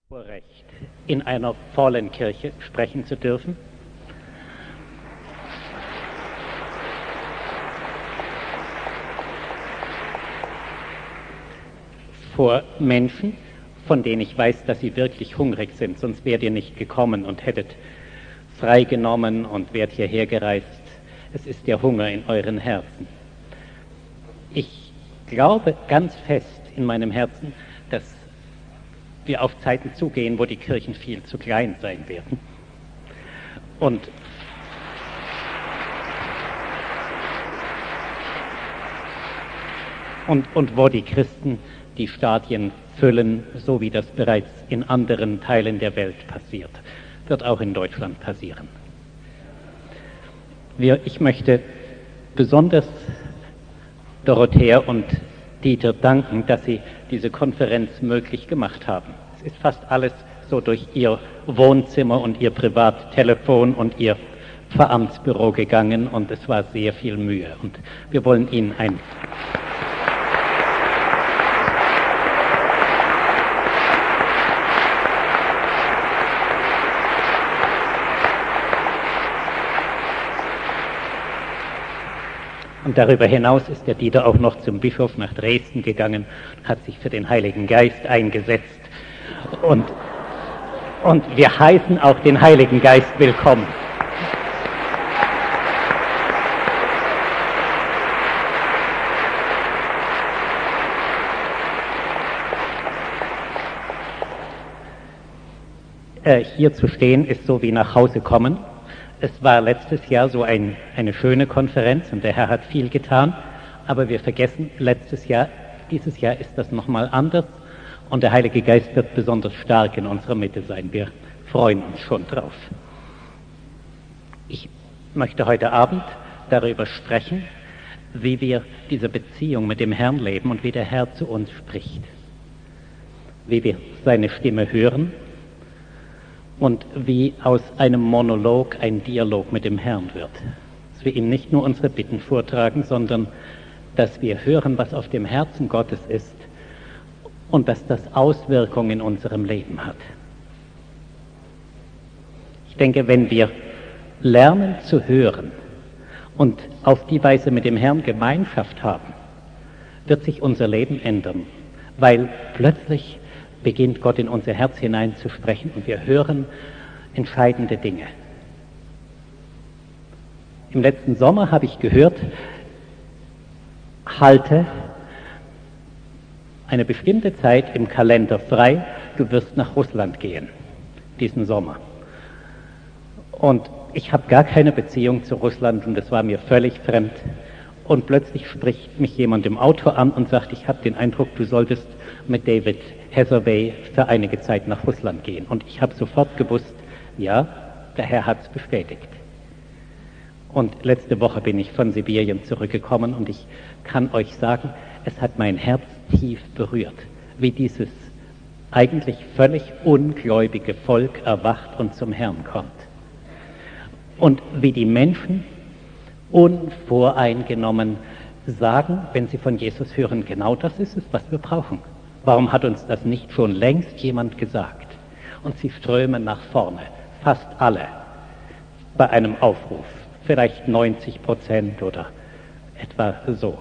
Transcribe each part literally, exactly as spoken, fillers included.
Vorrecht, in einer vollen Kirche sprechen zu dürfen. Vor Menschen, von denen ich weiß, dass sie wirklich hungrig sind, sonst wärt ihr nicht gekommen und hättet freigenommen und wärt hierher gereist. Es ist der Hunger in euren Herzen. Ich glaube ganz fest in meinem Herzen, dass wir auf Zeiten zugehen, wo die Kirchen viel zu klein sein werden. Und Und, und wo die Christen die Stadien füllen, so wie das bereits in anderen Teilen der Welt passiert, wird auch in Deutschland passieren. Wir, ich möchte besonders Dorothea und Dieter danken, dass sie diese Konferenz möglich gemacht haben. Es ist fast alles so durch ihr Wohnzimmer und ihr Privattelefon und ihr Veramtsbüro gegangen und es war sehr viel Mühe. Und wir wollen Ihnen ein Und darüber hinaus ist der Dieter auch noch zum Bischof nach Dresden gegangen, hat sich für den Heiligen Geist eingesetzt. Und, und wir heißen auch den Heiligen Geist willkommen. Äh, hier zu stehen ist so wie nach Hause kommen. Es war letztes Jahr so ein, eine schöne Konferenz und der Herr hat viel getan, aber wir vergessen, letztes Jahr, dieses Jahr ist das nochmal anders und der Heilige Geist wird besonders stark in unserer Mitte sein. Wir freuen uns schon drauf. Ich möchte heute Abend darüber sprechen, wie wir diese Beziehung mit dem Herrn leben und wie der Herr zu uns spricht, wie wir seine Stimme hören und wie aus einem Monolog ein Dialog mit dem Herrn wird. Dass wir ihm nicht nur unsere Bitten vortragen, sondern dass wir hören, was auf dem Herzen Gottes ist und dass das Auswirkungen in unserem Leben hat. Ich denke, wenn wir lernen zu hören und auf die Weise mit dem Herrn Gemeinschaft haben, wird sich unser Leben ändern, weil plötzlich beginnt Gott in unser Herz hinein zu sprechen und wir hören entscheidende Dinge. Im letzten Sommer habe ich gehört, halte eine bestimmte Zeit im Kalender frei, du wirst nach Russland gehen, diesen Sommer. Und ich habe gar keine Beziehung zu Russland und es war mir völlig fremd. Und plötzlich spricht mich jemand im Auto an und sagt, ich habe den Eindruck, du solltest mit David Hathaway für einige Zeit nach Russland gehen. Und ich habe sofort gewusst, ja, der Herr hat es bestätigt. Und letzte Woche bin ich von Sibirien zurückgekommen und ich kann euch sagen, es hat mein Herz tief berührt, wie dieses eigentlich völlig ungläubige Volk erwacht und zum Herrn kommt. Und wie die Menschen unvoreingenommen sagen, wenn sie von Jesus hören, genau das ist es, was wir brauchen. Warum hat uns das nicht schon längst jemand gesagt? Und sie strömen nach vorne, fast alle, bei einem Aufruf, vielleicht neunzig Prozent oder etwa so.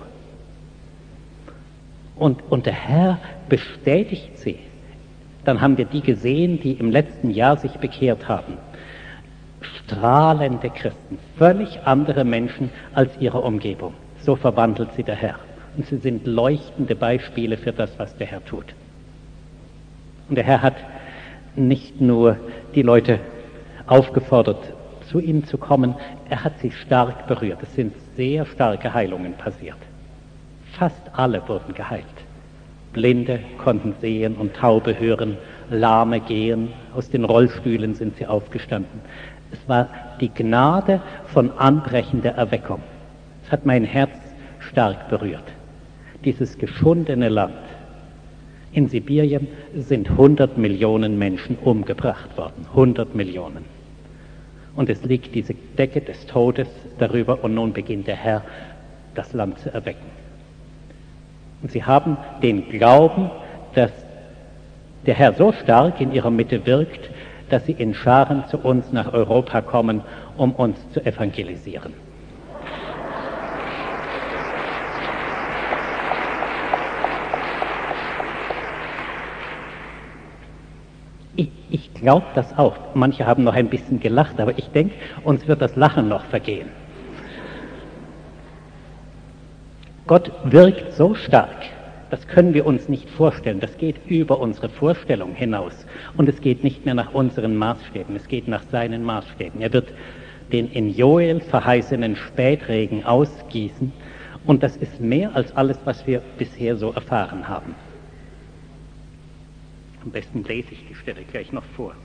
Und, und der Herr bestätigt sie. Dann haben wir die gesehen, die im letzten Jahr sich bekehrt haben. Strahlende Christen, völlig andere Menschen als ihre Umgebung. So verwandelt sie der Herr. Und sie sind leuchtende Beispiele für das, was der Herr tut. Und der Herr hat nicht nur die Leute aufgefordert, zu ihm zu kommen, er hat sie stark berührt. Es sind sehr starke Heilungen passiert. Fast alle wurden geheilt. Blinde konnten sehen und Taube hören, Lahme gehen, aus den Rollstühlen sind sie aufgestanden. Es war die Gnade von anbrechender Erweckung. Es hat mein Herz stark berührt. Dieses geschundene Land. In Sibirien sind hundert Millionen Menschen umgebracht worden. hundert Millionen. Und es liegt diese Decke des Todes darüber und nun beginnt der Herr, das Land zu erwecken. Und sie haben den Glauben, dass der Herr so stark in ihrer Mitte wirkt, dass sie in Scharen zu uns nach Europa kommen, um uns zu evangelisieren. Ich, ich glaube das auch. Manche haben noch ein bisschen gelacht, aber ich denke, uns wird das Lachen noch vergehen. Gott wirkt so stark, das können wir uns nicht vorstellen. Das geht über unsere Vorstellung hinaus. Und es geht nicht mehr nach unseren Maßstäben, es geht nach seinen Maßstäben. Er wird den in Joel verheißenen Spätregen ausgießen. Und das ist mehr als alles, was wir bisher so erfahren haben. Am besten lese ich die Stelle gleich noch vor.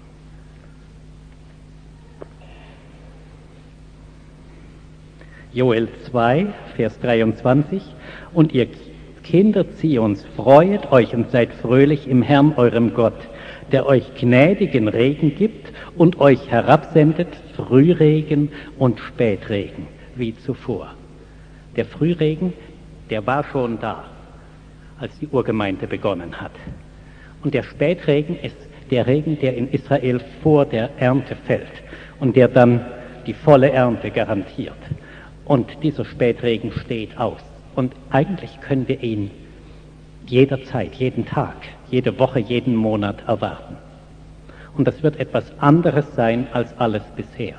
Joel zwei, Vers dreiundzwanzig. Und ihr Kinder Zions, freuet euch und seid fröhlich im Herrn, eurem Gott, der euch gnädigen Regen gibt und euch herabsendet Frühregen und Spätregen, wie zuvor. Der Frühregen, der war schon da, als die Urgemeinde begonnen hat. Und der Spätregen ist der Regen, der in Israel vor der Ernte fällt und der dann die volle Ernte garantiert. Und dieser Spätregen steht aus. Und eigentlich können wir ihn jederzeit, jeden Tag, jede Woche, jeden Monat erwarten. Und das wird etwas anderes sein als alles bisher.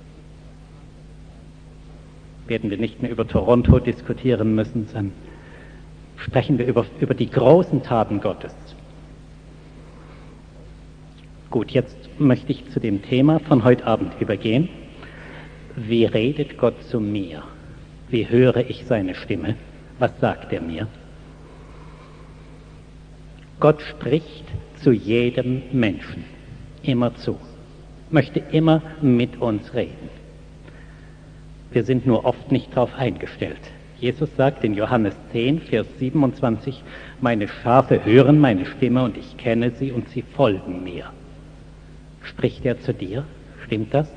Werden wir nicht mehr über Toronto diskutieren müssen, sondern sprechen wir über, über die großen Taten Gottes. Gut, jetzt möchte ich zu dem Thema von heute Abend übergehen. Wie redet Gott zu mir? Wie höre ich seine Stimme? Was sagt er mir? Gott spricht zu jedem Menschen, immer zu, möchte immer mit uns reden. Wir sind nur oft nicht darauf eingestellt. Jesus sagt in Johannes zehn, Vers siebenundzwanzig, meine Schafe hören meine Stimme und ich kenne sie und sie folgen mir. Spricht er zu dir? Stimmt das?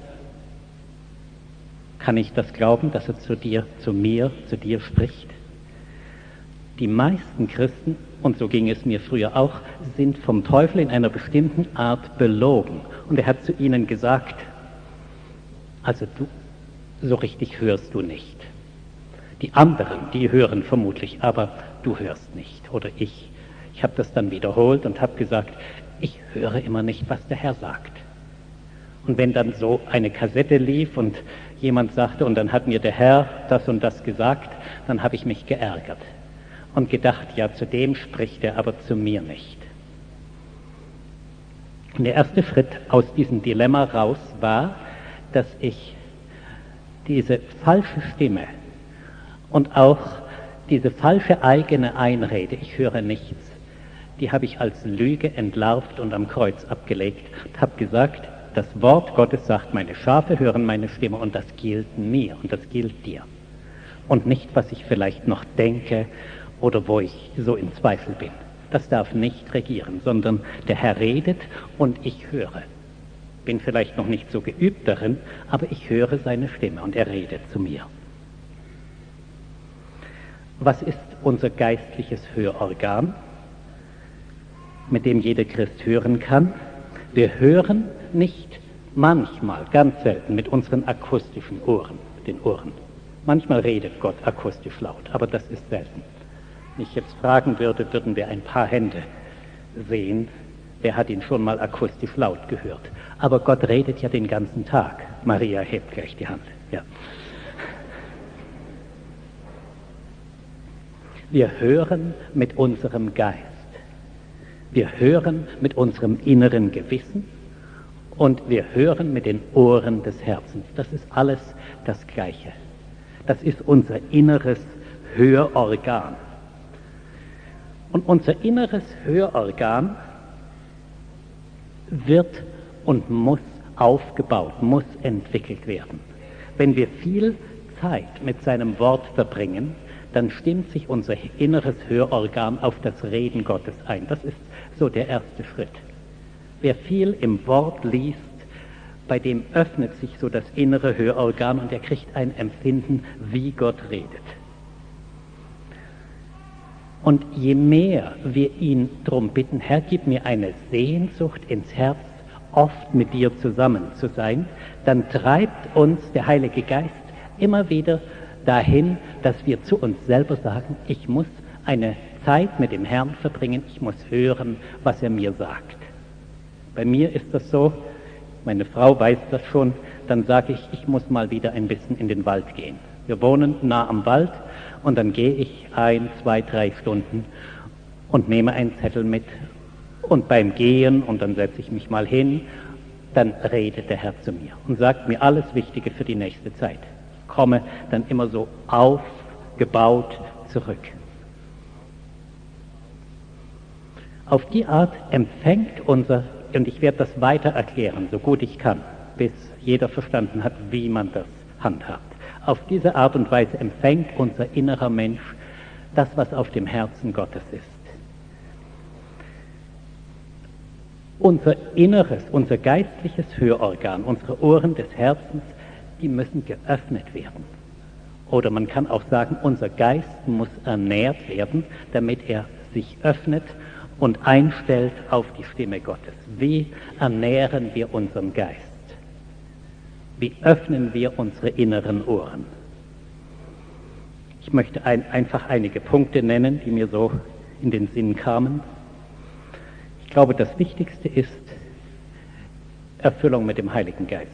Kann ich das glauben, dass er zu dir, zu mir, zu dir spricht? Die meisten Christen, und so ging es mir früher auch, sind vom Teufel in einer bestimmten Art belogen. Und er hat zu ihnen gesagt, also du, so richtig hörst du nicht. Die anderen, die hören vermutlich, aber du hörst nicht. Oder ich. Ich habe das dann wiederholt und habe gesagt, ich höre immer nicht, was der Herr sagt. Und wenn dann so eine Kassette lief und jemand sagte, und dann hat mir der Herr das und das gesagt, dann habe ich mich geärgert und gedacht, ja, zu dem spricht er, aber zu mir nicht. Und der erste Schritt aus diesem Dilemma raus war, dass ich diese falsche Stimme und auch diese falsche eigene Einrede, ich höre nichts, die habe ich als Lüge entlarvt und am Kreuz abgelegt und habe gesagt, das Wort Gottes sagt, meine Schafe hören meine Stimme und das gilt mir und das gilt dir. Und nicht, was ich vielleicht noch denke oder wo ich so in Zweifel bin. Das darf nicht regieren, sondern der Herr redet und ich höre. Bin vielleicht noch nicht so geübt darin, aber ich höre seine Stimme und er redet zu mir. Was ist unser geistliches Hörorgan, mit dem jeder Christ hören kann? Wir hören nicht manchmal, ganz selten, mit unseren akustischen Ohren, mit den Ohren. Manchmal redet Gott akustisch laut, aber das ist selten. Wenn ich jetzt fragen würde, würden wir ein paar Hände sehen, wer hat ihn schon mal akustisch laut gehört. Aber Gott redet ja den ganzen Tag. Maria hebt gleich die Hand. Ja. Wir hören mit unserem Geist. Wir hören mit unserem inneren Gewissen und wir hören mit den Ohren des Herzens. Das ist alles das Gleiche. Das ist unser inneres Hörorgan. Und unser inneres Hörorgan wird und muss aufgebaut, muss entwickelt werden. Wenn wir viel Zeit mit seinem Wort verbringen, dann stimmt sich unser inneres Hörorgan auf das Reden Gottes ein. Das ist so der erste Schritt. Wer viel im Wort liest, bei dem öffnet sich so das innere Hörorgan und er kriegt ein Empfinden, wie Gott redet. Und je mehr wir ihn darum bitten, Herr, gib mir eine Sehnsucht ins Herz, oft mit dir zusammen zu sein, dann treibt uns der Heilige Geist immer wieder dahin, dass wir zu uns selber sagen, ich muss eine Zeit mit dem Herrn verbringen, ich muss hören, was er mir sagt. Bei mir ist das so, meine Frau weiß das schon, dann sage ich, ich muss mal wieder ein bisschen in den Wald gehen. Wir wohnen nah am Wald und dann gehe ich ein, zwei, drei Stunden und nehme einen Zettel mit. Und beim Gehen, und dann setze ich mich mal hin, dann redet der Herr zu mir und sagt mir alles Wichtige für die nächste Zeit. Ich komme dann immer so aufgebaut zurück. Auf die Art empfängt unser, und ich werde das weiter erklären, so gut ich kann, bis jeder verstanden hat, wie man das handhabt. Auf diese Art und Weise empfängt unser innerer Mensch das, was auf dem Herzen Gottes ist. Unser Inneres, unser geistliches Hörorgan, unsere Ohren des Herzens, die müssen geöffnet werden. Oder man kann auch sagen, unser Geist muss ernährt werden, damit er sich öffnet und einstellt auf die Stimme Gottes. Wie ernähren wir unseren Geist? Wie öffnen wir unsere inneren Ohren? Ich möchte ein, einfach einige Punkte nennen, die mir so in den Sinn kamen. Ich glaube, das Wichtigste ist Erfüllung mit dem Heiligen Geist.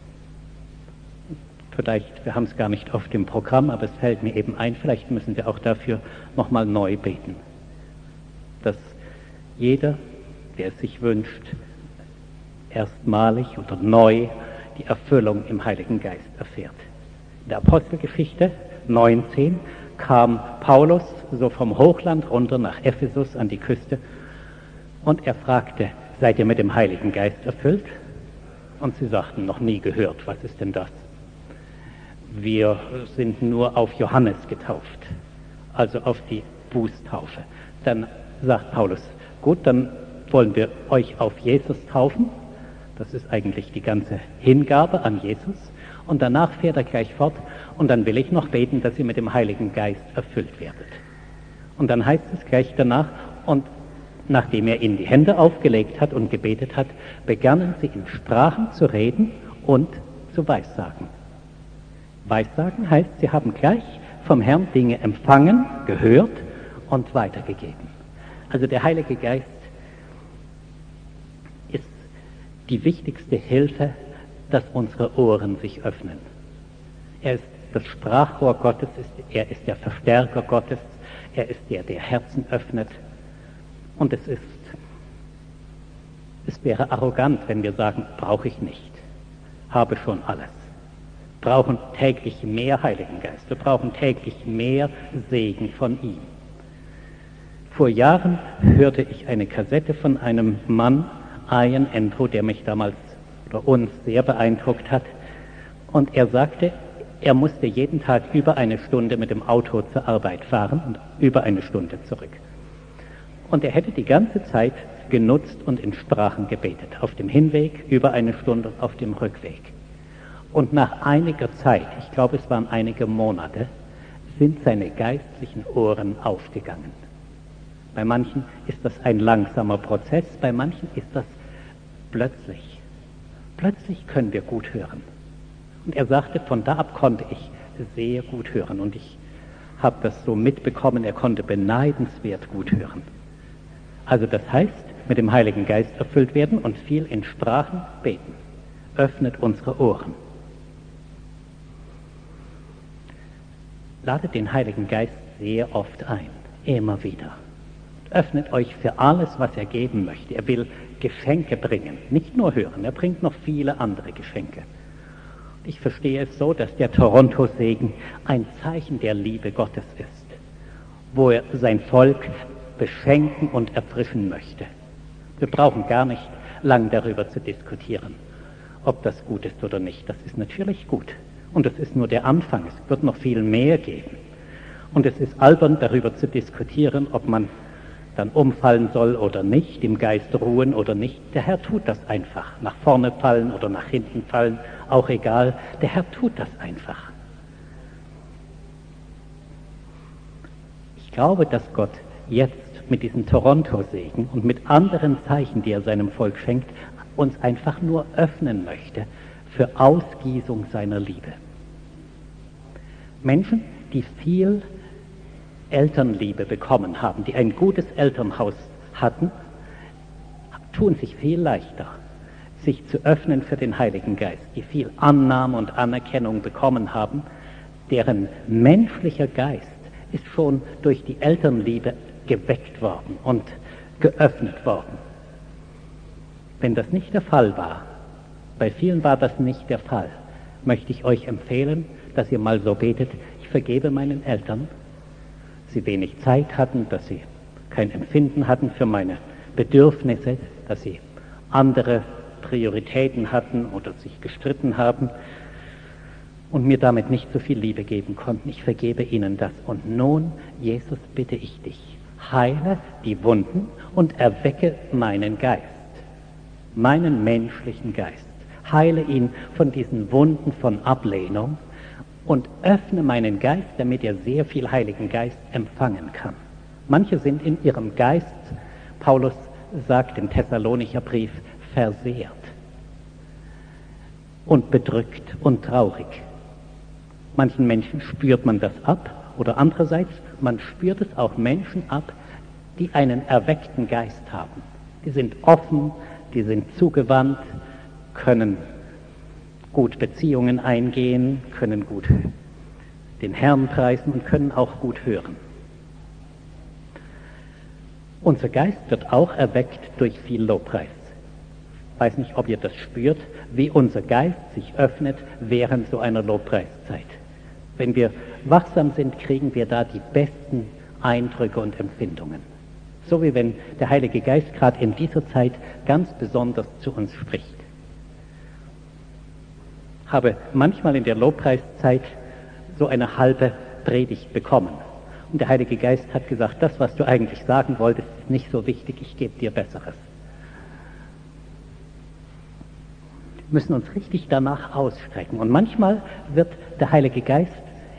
Vielleicht, wir haben es gar nicht auf dem Programm, aber es fällt mir eben ein, vielleicht müssen wir auch dafür nochmal neu beten. Dass jeder, der es sich wünscht, erstmalig oder neu die Erfüllung im Heiligen Geist erfährt. In der Apostelgeschichte neunzehn kam Paulus so vom Hochland runter nach Ephesus an die Küste und er fragte, seid ihr mit dem Heiligen Geist erfüllt? Und sie sagten, noch nie gehört, was ist denn das? Wir sind nur auf Johannes getauft, also auf die Bußtaufe. Dann sagt Paulus, gut, dann wollen wir euch auf Jesus taufen. Das ist eigentlich die ganze Hingabe an Jesus. Und danach fährt er gleich fort und dann will ich noch beten, dass ihr mit dem Heiligen Geist erfüllt werdet. Und dann heißt es gleich danach, und nachdem er ihnen die Hände aufgelegt hat und gebetet hat, begannen sie in Sprachen zu reden und zu Weissagen. Weissagen heißt, sie haben gleich vom Herrn Dinge empfangen, gehört und weitergegeben. Also der Heilige Geist ist die wichtigste Hilfe, dass unsere Ohren sich öffnen. Er ist das Sprachrohr Gottes, er ist der Verstärker Gottes, er ist der, der Herzen öffnet. Und es ist, es wäre arrogant, wenn wir sagen, brauche ich nicht, habe schon alles. Wir brauchen täglich mehr Heiligen Geist, wir brauchen täglich mehr Segen von ihm. Vor Jahren hörte ich eine Kassette von einem Mann, Ian Andrew, der mich damals oder uns sehr beeindruckt hat. Und er sagte, er musste jeden Tag über eine Stunde mit dem Auto zur Arbeit fahren und über eine Stunde zurück. Und er hätte die ganze Zeit genutzt und in Sprachen gebetet. Auf dem Hinweg über eine Stunde, auf dem Rückweg. Und nach einiger Zeit, ich glaube es waren einige Monate, sind seine geistlichen Ohren aufgegangen. Bei manchen ist das ein langsamer Prozess, bei manchen ist das plötzlich. Plötzlich können wir gut hören. Und er sagte, von da ab konnte ich sehr gut hören. Und ich habe das so mitbekommen, er konnte beneidenswert gut hören. Also das heißt, mit dem Heiligen Geist erfüllt werden und viel in Sprachen beten. Öffnet unsere Ohren. Ladet den Heiligen Geist sehr oft ein, immer wieder. Öffnet euch für alles, was er geben möchte. Er will Geschenke bringen, nicht nur hören, er bringt noch viele andere Geschenke. Ich verstehe es so, dass der Toronto-Segen ein Zeichen der Liebe Gottes ist, wo er sein Volk beschenken und erfrischen möchte. Wir brauchen gar nicht lang darüber zu diskutieren, ob das gut ist oder nicht. Das ist natürlich gut. Und es ist nur der Anfang. Es wird noch viel mehr geben. Und es ist albern, darüber zu diskutieren, ob man dann umfallen soll oder nicht, im Geist ruhen oder nicht. Der Herr tut das einfach. Nach vorne fallen oder nach hinten fallen, auch egal. Der Herr tut das einfach. Ich glaube, dass Gott jetzt mit diesem Toronto-Segen und mit anderen Zeichen, die er seinem Volk schenkt, uns einfach nur öffnen möchte für Ausgießung seiner Liebe. Menschen, die viel Elternliebe bekommen haben, die ein gutes Elternhaus hatten, tun sich viel leichter, sich zu öffnen für den Heiligen Geist, die viel Annahme und Anerkennung bekommen haben, deren menschlicher Geist ist schon durch die Elternliebe geweckt worden und geöffnet worden. Wenn das nicht der Fall war, bei vielen war das nicht der Fall, möchte ich euch empfehlen, dass ihr mal so betet: Ich vergebe meinen Eltern, sie wenig Zeit hatten, dass sie kein Empfinden hatten für meine Bedürfnisse, dass sie andere Prioritäten hatten oder sich gestritten haben und mir damit nicht so viel Liebe geben konnten. Ich vergebe ihnen das. Und nun, Jesus, bitte ich dich, heile die Wunden und erwecke meinen Geist, meinen menschlichen Geist. Heile ihn von diesen Wunden von Ablehnung und öffne meinen Geist, damit er sehr viel Heiligen Geist empfangen kann. Manche sind in ihrem Geist, Paulus sagt im Thessalonicher Brief, versehrt und bedrückt und traurig. Manchen Menschen spürt man das ab, oder andererseits, man spürt es auch Menschen ab, die einen erweckten Geist haben. Die sind offen, die sind zugewandt, können gut Beziehungen eingehen, können gut den Herrn preisen und können auch gut hören. Unser Geist wird auch erweckt durch viel Lobpreis. Ich weiß nicht, ob ihr das spürt, wie unser Geist sich öffnet während so einer Lobpreiszeit. Wenn wir wachsam sind, kriegen wir da die besten Eindrücke und Empfindungen. So wie wenn der Heilige Geist gerade in dieser Zeit ganz besonders zu uns spricht. Ich habe manchmal in der Lobpreiszeit so eine halbe Predigt bekommen. Und der Heilige Geist hat gesagt, das, was du eigentlich sagen wolltest, ist nicht so wichtig, ich gebe dir Besseres. Wir müssen uns richtig danach ausstrecken. Und manchmal wird der Heilige Geist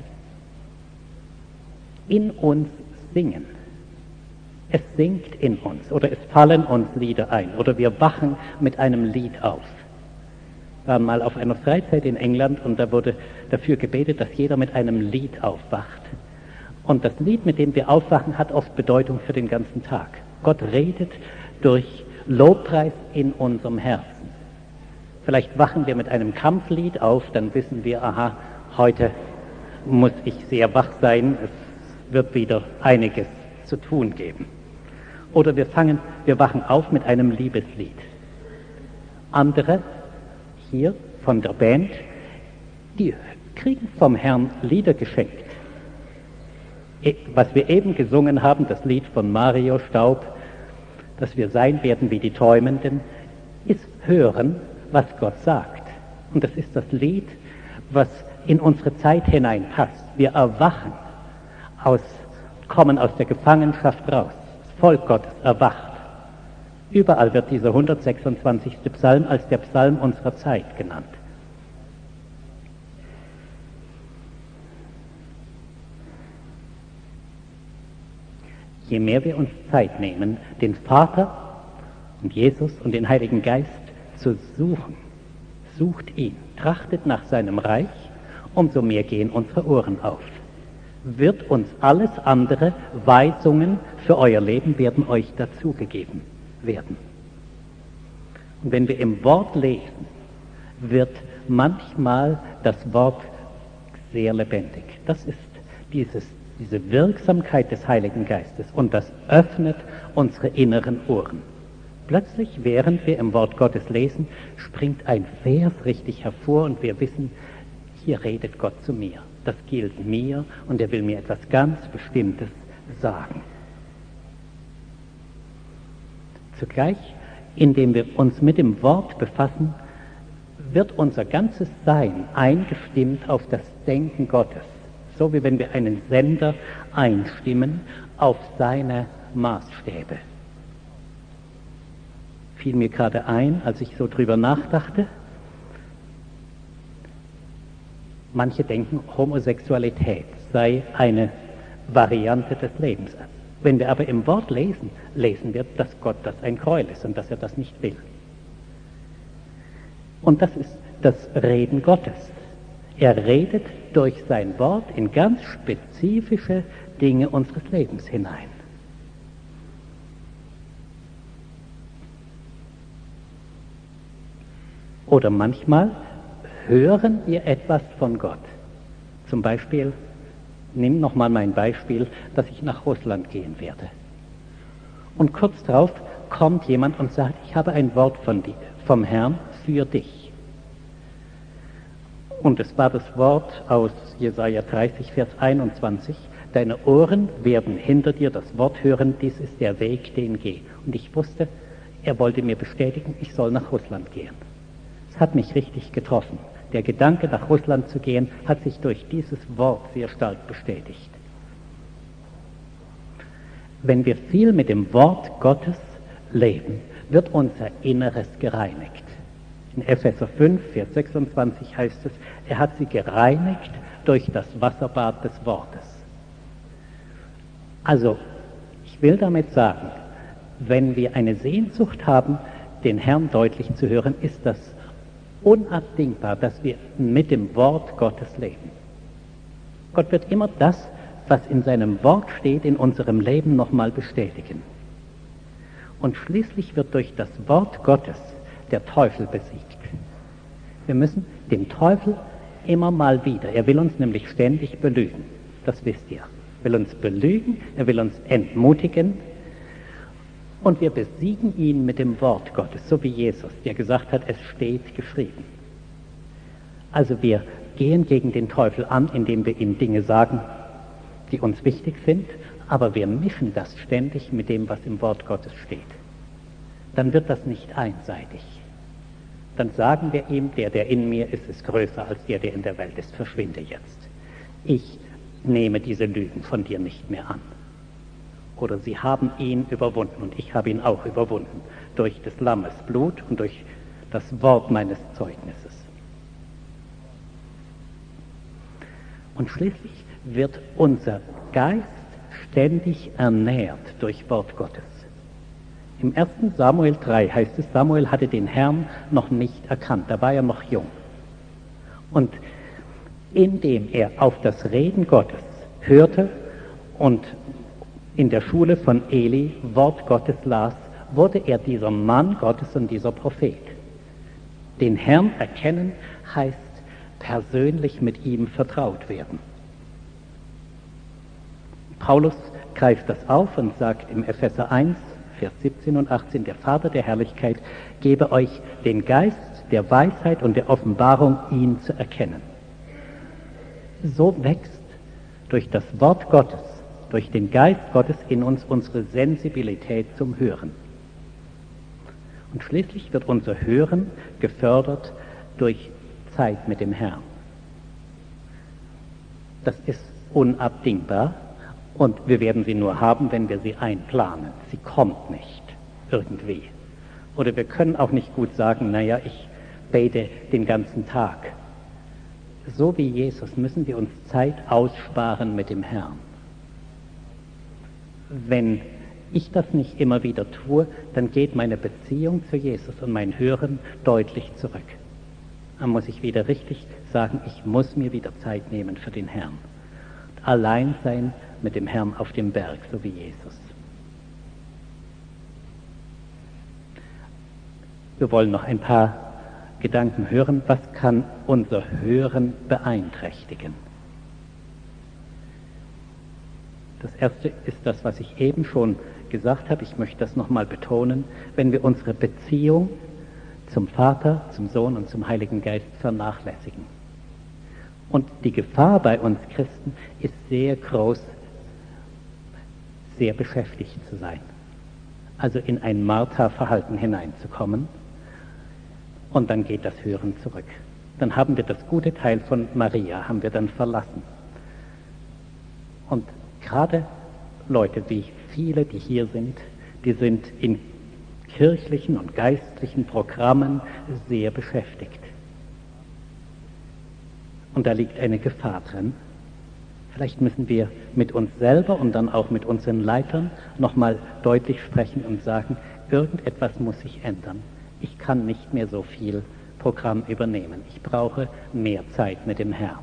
in uns singen. Es singt in uns oder es fallen uns Lieder ein oder wir wachen mit einem Lied auf. Wir waren mal auf einer Freizeit in England und da wurde dafür gebetet, dass jeder mit einem Lied aufwacht. Und das Lied, mit dem wir aufwachen, hat oft Bedeutung für den ganzen Tag. Gott redet durch Lobpreis in unserem Herzen. Vielleicht wachen wir mit einem Kampflied auf, dann wissen wir, aha, heute muss ich sehr wach sein, es wird wieder einiges zu tun geben. Oder wir fangen, wir wachen auf mit einem Liebeslied. Andere hier von der Band, die kriegen vom Herrn Lieder geschenkt. Was wir eben gesungen haben, das Lied von Mario Staub, dass wir sein werden wie die Träumenden, ist hören, was Gott sagt. Und das ist das Lied, was in unsere Zeit hineinpasst. Wir erwachen, aus, kommen aus der Gefangenschaft raus. Das Volk Gottes erwacht. Überall wird dieser hundertsechsundzwanzigste Psalm als der Psalm unserer Zeit genannt. Je mehr wir uns Zeit nehmen, den Vater und Jesus und den Heiligen Geist zu suchen, sucht ihn, trachtet nach seinem Reich, umso mehr gehen unsere Ohren auf. Wird uns alles andere, Weisungen für euer Leben werden euch dazugegeben werden. Und wenn wir im Wort lesen, wird manchmal das Wort sehr lebendig. Das ist dieses diese Wirksamkeit des Heiligen Geistes und das öffnet unsere inneren Ohren. Plötzlich, während wir im Wort Gottes lesen, springt ein Vers richtig hervor und wir wissen, hier redet Gott zu mir. Das gilt mir und er will mir etwas ganz Bestimmtes sagen. Zugleich, indem wir uns mit dem Wort befassen, wird unser ganzes Sein eingestimmt auf das Denken Gottes. So wie wenn wir einen Sender einstimmen auf seine Maßstäbe. Fiel mir gerade ein, als ich so drüber nachdachte, manche denken, Homosexualität sei eine Variante des Lebens. Wenn wir aber im Wort lesen, lesen wir, dass Gott das ein Gräuel ist und dass er das nicht will. Und das ist das Reden Gottes. Er redet durch sein Wort in ganz spezifische Dinge unseres Lebens hinein. Oder manchmal hören wir etwas von Gott. Zum Beispiel, nimm nochmal mein Beispiel, dass ich nach Russland gehen werde. Und kurz darauf kommt jemand und sagt, ich habe ein Wort von dir, vom Herrn für dich. Und es war das Wort aus Jesaja dreißig, Vers einundzwanzig. Deine Ohren werden hinter dir das Wort hören, dies ist der Weg, den geh. Und ich wusste, er wollte mir bestätigen, ich soll nach Russland gehen. Es hat mich richtig getroffen. Der Gedanke, nach Russland zu gehen, hat sich durch dieses Wort sehr stark bestätigt. Wenn wir viel mit dem Wort Gottes leben, wird unser Inneres gereinigt. In Epheser fünf, Vers sechsundzwanzig heißt es, er hat sie gereinigt durch das Wasserbad des Wortes. Also, ich will damit sagen, wenn wir eine Sehnsucht haben, den Herrn deutlich zu hören, ist das unabdingbar, dass wir mit dem Wort Gottes leben. Gott wird immer das, was in seinem Wort steht, in unserem Leben nochmal bestätigen. Und schließlich wird durch das Wort Gottes der Teufel besiegt. Wir müssen den Teufel immer mal wieder, er will uns nämlich ständig belügen, das wisst ihr. Er will uns belügen, er will uns entmutigen und wir besiegen ihn mit dem Wort Gottes, so wie Jesus, der gesagt hat, es steht geschrieben. Also wir gehen gegen den Teufel an, indem wir ihm Dinge sagen, die uns wichtig sind, aber wir mischen das ständig mit dem, was im Wort Gottes steht. Dann wird das nicht einseitig. Dann sagen wir ihm, der, der in mir ist, ist größer als der, der in der Welt ist. Verschwinde jetzt. Ich nehme diese Lügen von dir nicht mehr an. Oder sie haben ihn überwunden und ich habe ihn auch überwunden durch des Lammes Blut und durch das Wort meines Zeugnisses. Und schließlich wird unser Geist ständig ernährt durch Wort Gottes. Im ersten Samuel drei heißt es, Samuel hatte den Herrn noch nicht erkannt, da war er noch jung. Und indem er auf das Reden Gottes hörte und in der Schule von Eli Wort Gottes las, wurde er dieser Mann Gottes und dieser Prophet. Den Herrn erkennen heißt persönlich mit ihm vertraut werden. Paulus greift das auf und sagt im Epheser eins, Vers siebzehn und achtzehn, der Vater der Herrlichkeit gebe euch den Geist der Weisheit und der Offenbarung, ihn zu erkennen. So wächst durch das Wort Gottes, durch den Geist Gottes in uns unsere Sensibilität zum Hören. Und schließlich wird unser Hören gefördert durch Zeit mit dem Herrn. Das ist unabdingbar und wir werden sie nur haben, wenn wir sie einplanen. Sie kommt nicht irgendwie. Oder wir können auch nicht gut sagen, naja, ich bete den ganzen Tag. So wie Jesus müssen wir uns Zeit aussparen mit dem Herrn. Wenn ich das nicht immer wieder tue, dann geht meine Beziehung zu Jesus und mein Hören deutlich zurück. Dann muss ich wieder richtig sagen, ich muss mir wieder Zeit nehmen für den Herrn. Allein sein mit dem Herrn auf dem Berg, so wie Jesus. Wir wollen noch ein paar Gedanken hören. Was kann unser Hören beeinträchtigen? Das erste ist das, was ich eben schon gesagt habe. Ich möchte das nochmal betonen. Wenn wir unsere Beziehung zum Vater, zum Sohn und zum Heiligen Geist vernachlässigen. Und die Gefahr bei uns Christen ist sehr groß, sehr beschäftigt zu sein. Also in ein Martha-Verhalten hineinzukommen. Und dann geht das Hören zurück. Dann haben wir das gute Teil von Maria, haben wir dann verlassen. Und gerade Leute wie viele, die hier sind, die sind in kirchlichen und geistlichen Programmen sehr beschäftigt. Und da liegt eine Gefahr drin. Vielleicht müssen wir mit uns selber und dann auch mit unseren Leitern nochmal deutlich sprechen und sagen, irgendetwas muss sich ändern. Ich kann nicht mehr so viel Programm übernehmen. Ich brauche mehr Zeit mit dem Herrn.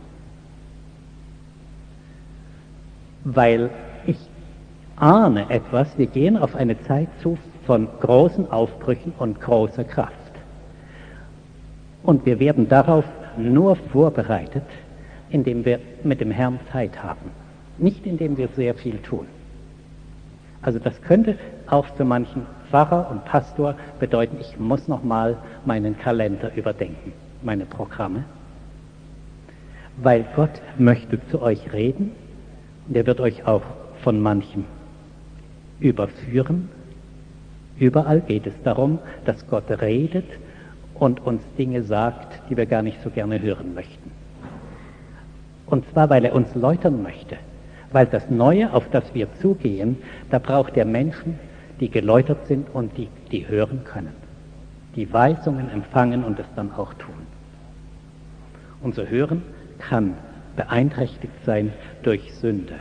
Weil ich ahne etwas, wir gehen auf eine Zeit zu von großen Aufbrüchen und großer Kraft. Und wir werden darauf nur vorbereitet, indem wir mit dem Herrn Zeit haben, nicht indem wir sehr viel tun. Also das könnte auch für manchen Pfarrer und Pastor bedeuten, ich muss nochmal meinen Kalender überdenken, meine Programme, weil Gott möchte zu euch reden und er wird euch auch von manchem überführen. Überall geht es darum, dass Gott redet und uns Dinge sagt, die wir gar nicht so gerne hören möchten. Und zwar, weil er uns läutern möchte. Weil das Neue, auf das wir zugehen, da braucht er Menschen, die geläutert sind und die, die hören können. Die Weisungen empfangen und es dann auch tun. Unser Hören kann beeinträchtigt sein durch Sünde.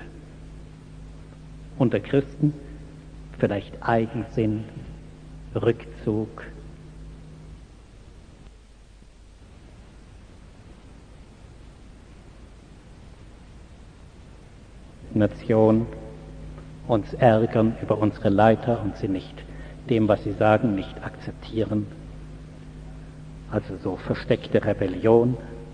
Unter Christen vielleicht Eigensinn, Rückzug, Nation, uns ärgern über unsere Leiter und sie nicht dem, was sie sagen, nicht akzeptieren. Also so versteckte Rebellion.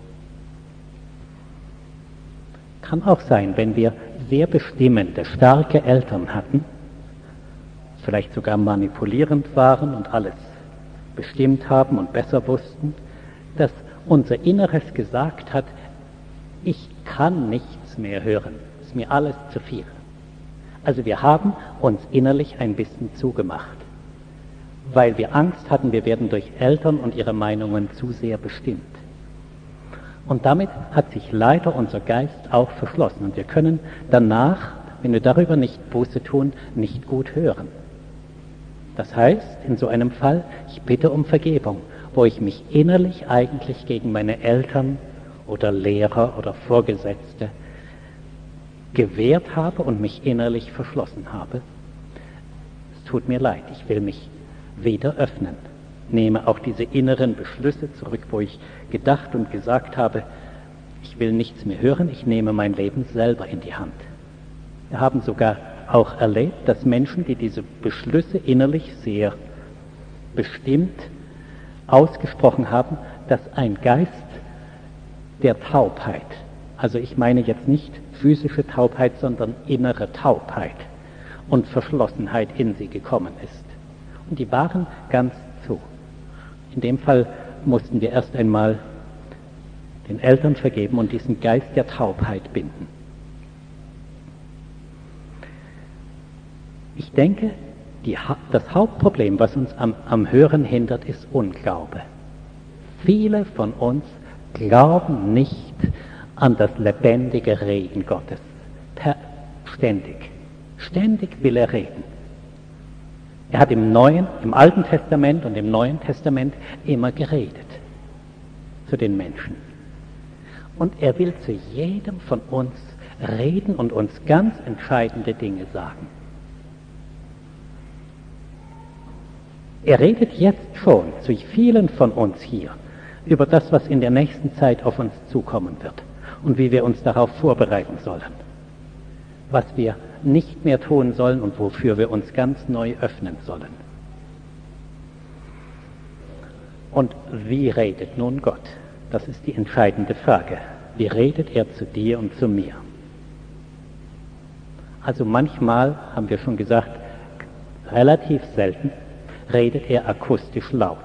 Kann auch sein, wenn wir sehr bestimmende, starke Eltern hatten, vielleicht sogar manipulierend waren und alles bestimmt haben und besser wussten, dass unser Inneres gesagt hat, ich kann nichts mehr hören. Ist mir alles zu viel. Also wir haben uns innerlich ein bisschen zugemacht, weil wir Angst hatten, wir werden durch Eltern und ihre Meinungen zu sehr bestimmt. Und damit hat sich leider unser Geist auch verschlossen und wir können danach, wenn wir darüber nicht Buße tun, nicht gut hören. Das heißt, in so einem Fall, ich bitte um Vergebung, wo ich mich innerlich eigentlich gegen meine Eltern oder Lehrer oder Vorgesetzte gewehrt habe und mich innerlich verschlossen habe. Es tut mir leid, ich will mich wieder öffnen. Nehme auch diese inneren Beschlüsse zurück, wo ich gedacht und gesagt habe, ich will nichts mehr hören, ich nehme mein Leben selber in die Hand. Wir haben sogar auch erlebt, dass Menschen, die diese Beschlüsse innerlich sehr bestimmt ausgesprochen haben, dass ein Geist der Taubheit, also ich meine jetzt nicht physische Taubheit, sondern innere Taubheit und Verschlossenheit in sie gekommen ist. Und die waren ganz zu. In dem Fall mussten wir erst einmal den Eltern vergeben und diesen Geist der Taubheit binden. Ich denke, die, das Hauptproblem, was uns am, am Hören hindert, ist Unglaube. Viele von uns glauben nicht an das lebendige Reden Gottes. Per, ständig. Ständig will er reden. Er hat im Neuen, im Alten Testament und im Neuen Testament immer geredet zu den Menschen. Und er will zu jedem von uns reden und uns ganz entscheidende Dinge sagen. Er redet jetzt schon zu vielen von uns hier über das, was in der nächsten Zeit auf uns zukommen wird und wie wir uns darauf vorbereiten sollen, was wir nicht mehr tun sollen und wofür wir uns ganz neu öffnen sollen. Und wie redet nun Gott? Das ist die entscheidende Frage. Wie redet er zu dir und zu mir? Also manchmal, haben wir schon gesagt, relativ selten, redet er akustisch laut.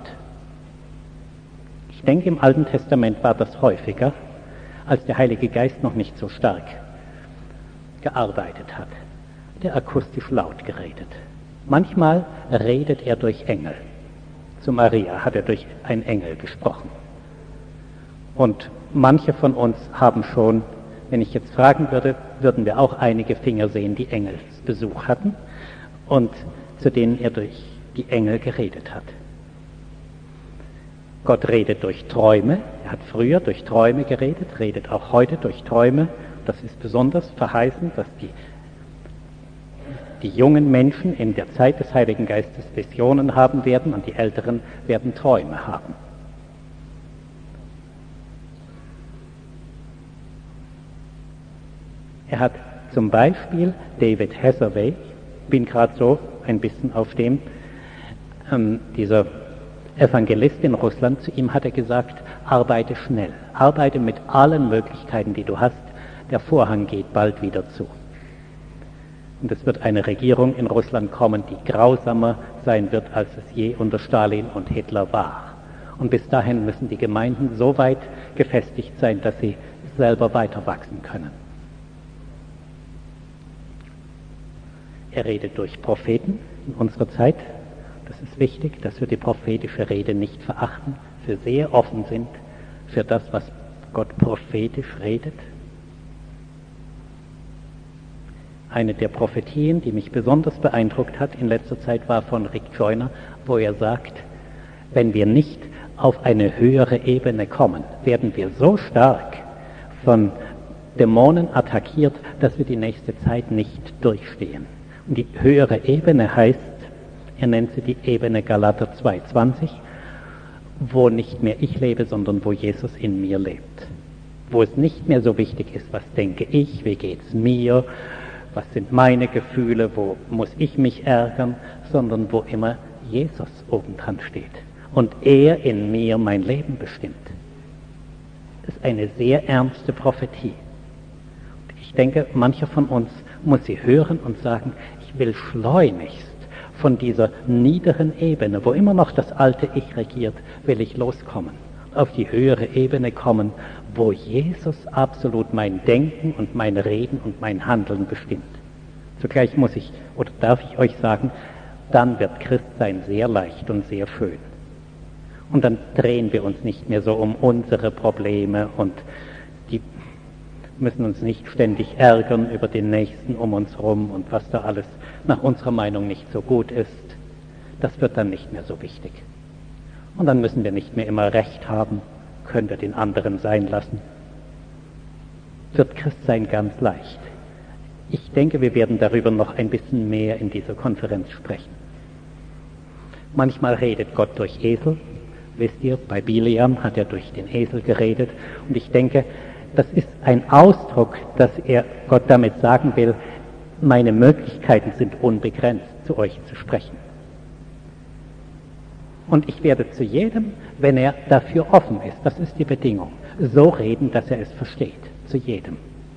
Ich denke, im Alten Testament war das häufiger, als der Heilige Geist noch nicht so stark gearbeitet hat. Der akustisch laut geredet. Manchmal redet er durch Engel. Zu Maria hat er durch einen Engel gesprochen. Und manche von uns haben schon, wenn ich jetzt fragen würde, würden wir auch einige Finger sehen, die Engelsbesuch hatten und zu denen er durch die Engel geredet hat. Gott redet durch Träume. Er hat früher durch Träume geredet, redet auch heute durch Träume das ist besonders verheißend, dass die, die jungen Menschen in der Zeit des Heiligen Geistes Visionen haben werden und die Älteren werden Träume haben. Er hat zum Beispiel David Hathaway, ich bin gerade so ein bisschen auf dem, ähm, dieser Evangelist in Russland, zu ihm hat er gesagt, arbeite schnell, arbeite mit allen Möglichkeiten, die du hast, der Vorhang geht bald wieder zu. Und es wird eine Regierung in Russland kommen, die grausamer sein wird, als es je unter Stalin und Hitler war. Und bis dahin müssen die Gemeinden so weit gefestigt sein, dass sie selber weiter wachsen können. Er redet durch Propheten in unserer Zeit. Das ist wichtig, dass wir die prophetische Rede nicht verachten, für sehr offen sind für das, was Gott prophetisch redet. Eine der Prophetien, die mich besonders beeindruckt hat in letzter Zeit, war von Rick Joyner, wo er sagt, wenn wir nicht auf eine höhere Ebene kommen, werden wir so stark von Dämonen attackiert, dass wir die nächste Zeit nicht durchstehen. Und die höhere Ebene heißt, er nennt sie die Ebene Galater zwei zwanzig, wo nicht mehr ich lebe, sondern wo Jesus in mir lebt. Wo es nicht mehr so wichtig ist, was denke ich, wie geht's mir, was sind meine Gefühle, wo muss ich mich ärgern, sondern wo immer Jesus obendran steht und er in mir mein Leben bestimmt. Das ist eine sehr ernste Prophetie. Ich denke, mancher von uns muss sie hören und sagen, ich will schleunigst von dieser niederen Ebene, wo immer noch das alte Ich regiert, will ich loskommen, auf die höhere Ebene kommen, wo Jesus absolut mein Denken und mein Reden und mein Handeln bestimmt. Zugleich muss ich, oder darf ich euch sagen, dann wird Christsein sehr leicht und sehr schön. Und dann drehen wir uns nicht mehr so um unsere Probleme und die müssen uns nicht ständig ärgern über den Nächsten um uns herum und was da alles nach unserer Meinung nicht so gut ist. Das wird dann nicht mehr so wichtig. Und dann müssen wir nicht mehr immer Recht haben, können wir den anderen sein lassen. Wird Christsein ganz leicht. Ich denke, wir werden darüber noch ein bisschen mehr in dieser Konferenz sprechen. Manchmal redet Gott durch Esel. Wisst ihr, bei Bileam hat er durch den Esel geredet. Und ich denke, das ist ein Ausdruck, dass er Gott damit sagen will, meine Möglichkeiten sind unbegrenzt, zu euch zu sprechen. Und ich werde zu jedem, wenn er dafür offen ist, das ist die Bedingung, so reden, dass er es versteht, zu jedem.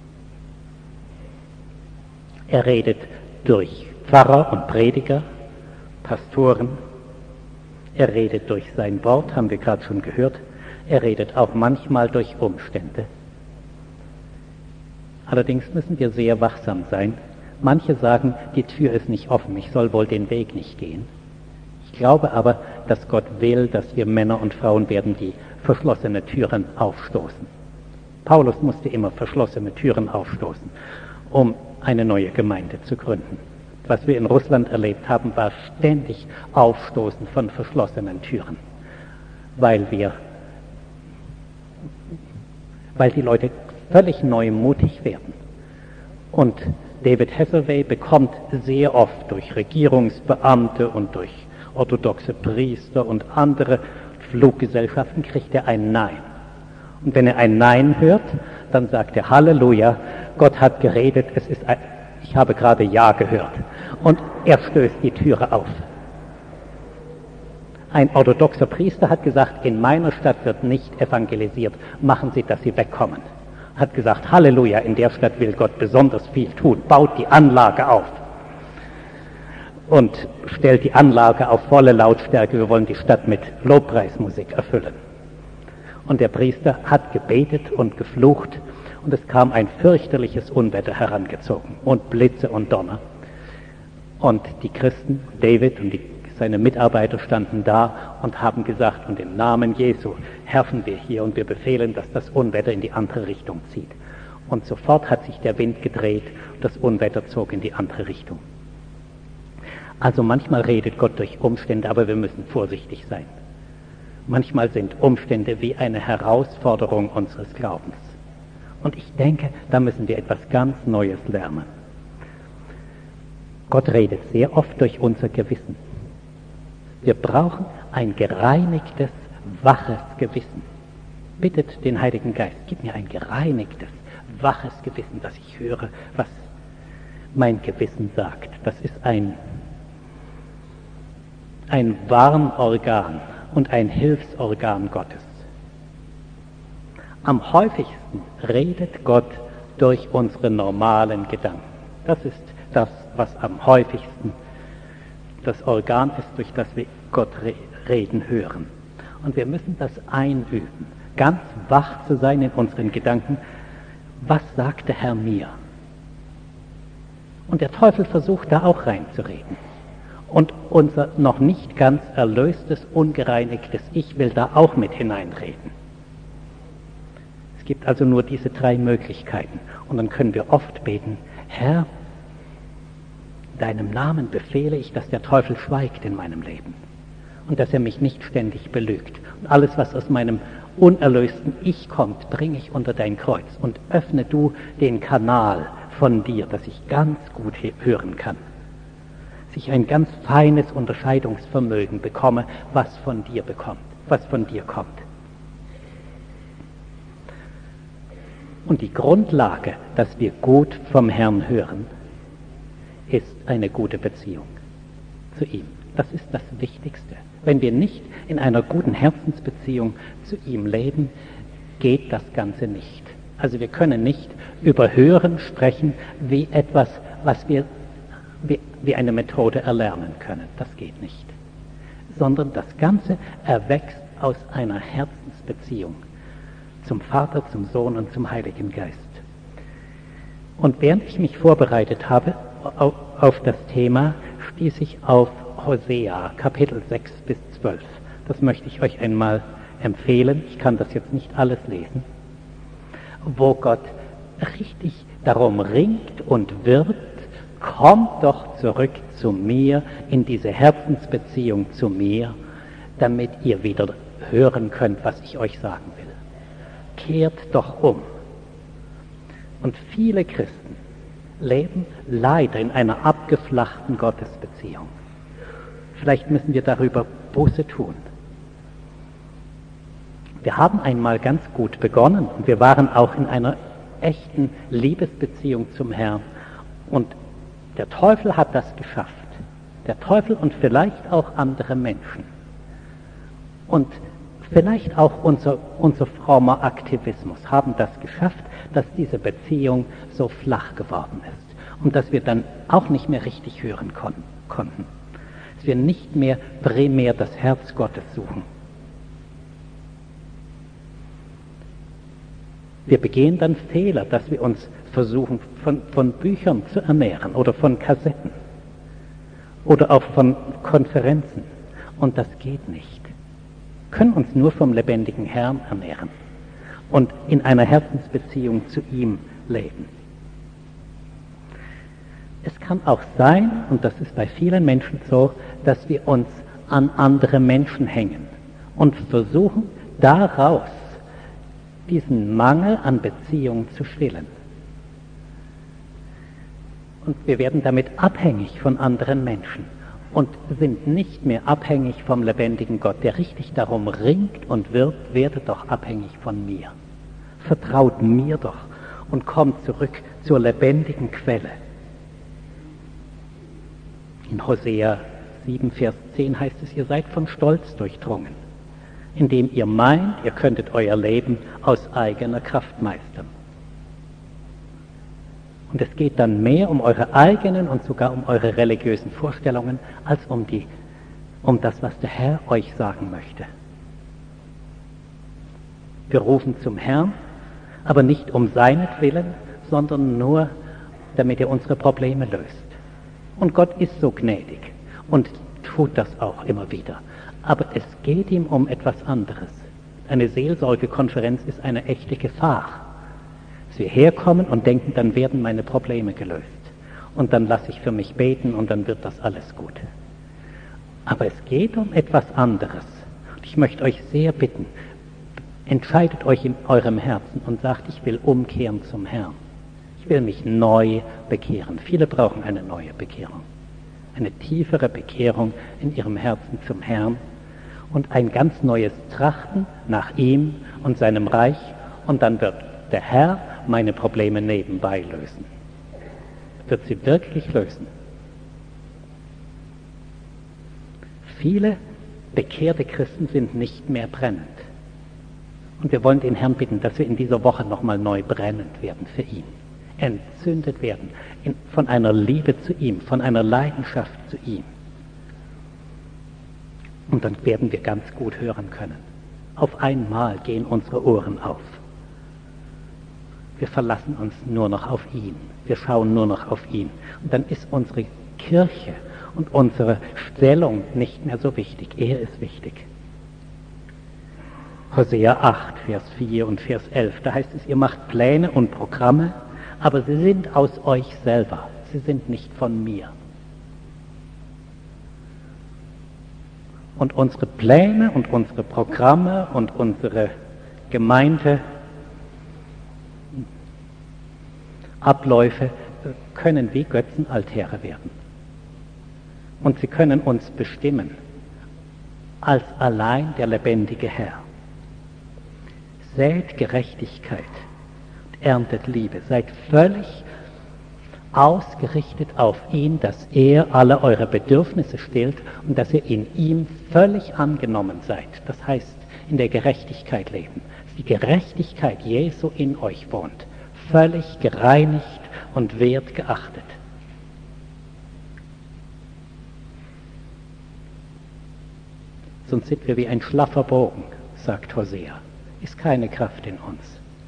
Er redet durch Pfarrer und Prediger, Pastoren. Er redet durch sein Wort, haben wir gerade schon gehört. Er redet auch manchmal durch Umstände. Allerdings müssen wir sehr wachsam sein. Manche sagen, die Tür ist nicht offen, ich soll wohl den Weg nicht gehen. Ich glaube aber, dass Gott will, dass wir Männer und Frauen werden, die verschlossene Türen aufstoßen. Paulus musste immer verschlossene Türen aufstoßen, um eine neue Gemeinde zu gründen. Was wir in Russland erlebt haben, war ständig Aufstoßen von verschlossenen Türen, weil wir, weil die Leute völlig neumutig werden. Und David Hathaway bekommt sehr oft durch Regierungsbeamte und durch orthodoxe Priester und andere Fluggesellschaften kriegt er ein Nein. Und wenn er ein Nein hört, dann sagt er Halleluja, Gott hat geredet, es ist ein, ich habe gerade Ja gehört. Und er stößt die Türe auf. Ein orthodoxer Priester hat gesagt, in meiner Stadt wird nicht evangelisiert, machen Sie, dass Sie wegkommen. Hat gesagt, Halleluja, in der Stadt will Gott besonders viel tun, baut die Anlage auf und stellt die Anlage auf volle Lautstärke, wir wollen die Stadt mit Lobpreismusik erfüllen. Und der Priester hat gebetet und geflucht und es kam ein fürchterliches Unwetter herangezogen und Blitze und Donner. Und die Christen, David und die, seine Mitarbeiter standen da und haben gesagt, und im Namen Jesu herrschen wir hier und wir befehlen, dass das Unwetter in die andere Richtung zieht. Und sofort hat sich der Wind gedreht und das Unwetter zog in die andere Richtung. Also manchmal redet Gott durch Umstände, aber wir müssen vorsichtig sein. Manchmal sind Umstände wie eine Herausforderung unseres Glaubens. Und ich denke, da müssen wir etwas ganz Neues lernen. Gott redet sehr oft durch unser Gewissen. Wir brauchen ein gereinigtes, waches Gewissen. Bittet den Heiligen Geist, gib mir ein gereinigtes, waches Gewissen, dass ich höre, was mein Gewissen sagt. Das ist ein, ein Warnorgan und ein Hilfsorgan Gottes. Am häufigsten redet Gott durch unsere normalen Gedanken. Das ist das, was am häufigsten das Organ ist, durch das wir Gott re- reden hören. Und wir müssen das einüben, ganz wach zu sein in unseren Gedanken. Was sagt der Herr mir? Und der Teufel versucht da auch reinzureden. Und unser noch nicht ganz erlöstes, ungereinigtes Ich will da auch mit hineinreden. Es gibt also nur diese drei Möglichkeiten. Und dann können wir oft beten, Herr, in deinem Namen befehle ich, dass der Teufel schweigt in meinem Leben und dass er mich nicht ständig belügt. Und alles, was aus meinem unerlösten Ich kommt, bringe ich unter dein Kreuz und öffne du den Kanal von dir, dass ich ganz gut hören kann. Dass ich ein ganz feines Unterscheidungsvermögen bekomme, was von dir bekommt, was von dir kommt. Und die Grundlage, dass wir gut vom Herrn hören, ist eine gute Beziehung zu ihm. Das ist das Wichtigste. Wenn wir nicht in einer guten Herzensbeziehung zu ihm leben, geht das Ganze nicht. Also wir können nicht über Hören sprechen wie etwas, was wir wie, wie eine Methode erlernen können. Das geht nicht. Sondern das Ganze erwächst aus einer Herzensbeziehung zum Vater, zum Sohn und zum Heiligen Geist. Und während ich mich vorbereitet habe auf, auf das Thema, stieß ich auf Hosea, Kapitel sechs bis zwölf. Das möchte ich euch einmal empfehlen. Ich kann das jetzt nicht alles lesen. Wo Gott richtig darum ringt und wirbt, kommt doch zurück zu mir, in diese Herzensbeziehung zu mir, damit ihr wieder hören könnt, was ich euch sagen will. Kehrt doch um. Und viele Christen leben leider in einer abgeflachten Gottesbeziehung. Vielleicht müssen wir darüber Buße tun. Wir haben einmal ganz gut begonnen und wir waren auch in einer echten Liebesbeziehung zum Herrn. Und der Teufel hat das geschafft. Der Teufel und vielleicht auch andere Menschen. Und vielleicht auch unser, unser frommer Aktivismus haben das geschafft, dass diese Beziehung so flach geworden ist und dass wir dann auch nicht mehr richtig hören kon- konnten. Dass wir nicht mehr primär das Herz Gottes suchen. Wir begehen dann Fehler, dass wir uns versuchen, von, von Büchern zu ernähren oder von Kassetten oder auch von Konferenzen. Und das geht nicht. Wir können uns nur vom lebendigen Herrn ernähren und in einer Herzensbeziehung zu ihm leben. Es kann auch sein, und das ist bei vielen Menschen so, dass wir uns an andere Menschen hängen und versuchen, daraus diesen Mangel an Beziehung zu stillen. Und wir werden damit abhängig von anderen Menschen und sind nicht mehr abhängig vom lebendigen Gott, der richtig darum ringt und wirbt, werdet doch abhängig von mir. Vertraut mir doch und kommt zurück zur lebendigen Quelle. In Hosea sieben, Vers zehn heißt es, ihr seid von Stolz durchdrungen, indem ihr meint, ihr könntet euer Leben aus eigener Kraft meistern. Und es geht dann mehr um eure eigenen und sogar um eure religiösen Vorstellungen, als um, die, um das, was der Herr euch sagen möchte. Wir rufen zum Herrn, aber nicht um seinetwillen, sondern nur, damit er unsere Probleme löst. Und Gott ist so gnädig und tut das auch immer wieder. Aber es geht ihm um etwas anderes. Eine Seelsorgekonferenz ist eine echte Gefahr. Dass wir herkommen und denken, dann werden meine Probleme gelöst. Und dann lasse ich für mich beten und dann wird das alles gut. Aber es geht um etwas anderes. Und ich möchte euch sehr bitten, Entscheidet euch in eurem Herzen und sagt, ich will umkehren zum Herrn. Ich will mich neu bekehren. Viele brauchen eine neue Bekehrung. Eine tiefere Bekehrung in ihrem Herzen zum Herrn und ein ganz neues Trachten nach ihm und seinem Reich. Und dann wird der Herr meine Probleme nebenbei lösen. Wird sie wirklich lösen. Viele bekehrte Christen sind nicht mehr brennend. Und wir wollen den Herrn bitten, dass wir in dieser Woche nochmal neu brennend werden für ihn. Entzündet werden in, von einer Liebe zu ihm, von einer Leidenschaft zu ihm. Und dann werden wir ganz gut hören können. Auf einmal gehen unsere Ohren auf. Wir verlassen uns nur noch auf ihn. Wir schauen nur noch auf ihn. Und dann ist unsere Kirche und unsere Stellung nicht mehr so wichtig. Er ist wichtig. Hosea acht, Vers vier und Vers elf, da heißt es, ihr macht Pläne und Programme, aber sie sind aus euch selber. Sie sind nicht von mir. Und unsere Pläne und unsere Programme und unsere Gemeindeabläufe können wie Götzenaltäre werden. Und sie können uns bestimmen als allein der lebendige Herr. Sät Gerechtigkeit, erntet Liebe, seid völlig ausgerichtet auf ihn, dass er alle eure Bedürfnisse stillt und dass ihr in ihm völlig angenommen seid. Das heißt, in der Gerechtigkeit leben. Dass die Gerechtigkeit Jesu in euch wohnt, völlig gereinigt und wertgeachtet. Sonst sind wir wie ein schlaffer Bogen, sagt Hosea. Ist keine Kraft in uns.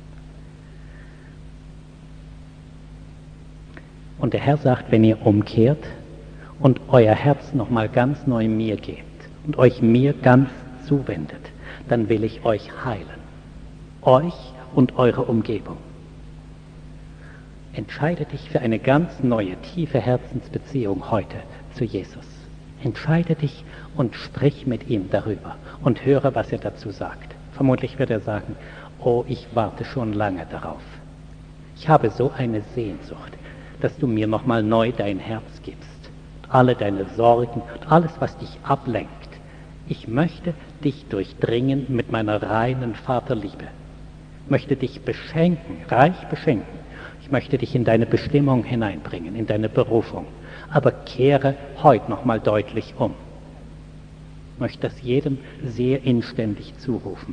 Und der Herr sagt, wenn ihr umkehrt und euer Herz nochmal ganz neu mir gebt und euch mir ganz zuwendet, dann will ich euch heilen. Euch und eure Umgebung. Entscheide dich für eine ganz neue, tiefe Herzensbeziehung heute zu Jesus. Entscheide dich und sprich mit ihm darüber und höre, was er dazu sagt. Vermutlich wird er sagen, oh, ich warte schon lange darauf. Ich habe so eine Sehnsucht, dass du mir nochmal neu dein Herz gibst. Alle deine Sorgen und alles, was dich ablenkt. Ich möchte dich durchdringen mit meiner reinen Vaterliebe. Ich möchte dich beschenken, reich beschenken. Ich möchte dich in deine Bestimmung hineinbringen, in deine Berufung. Aber kehre heute nochmal deutlich um. Ich möchte das jedem sehr inständig zurufen.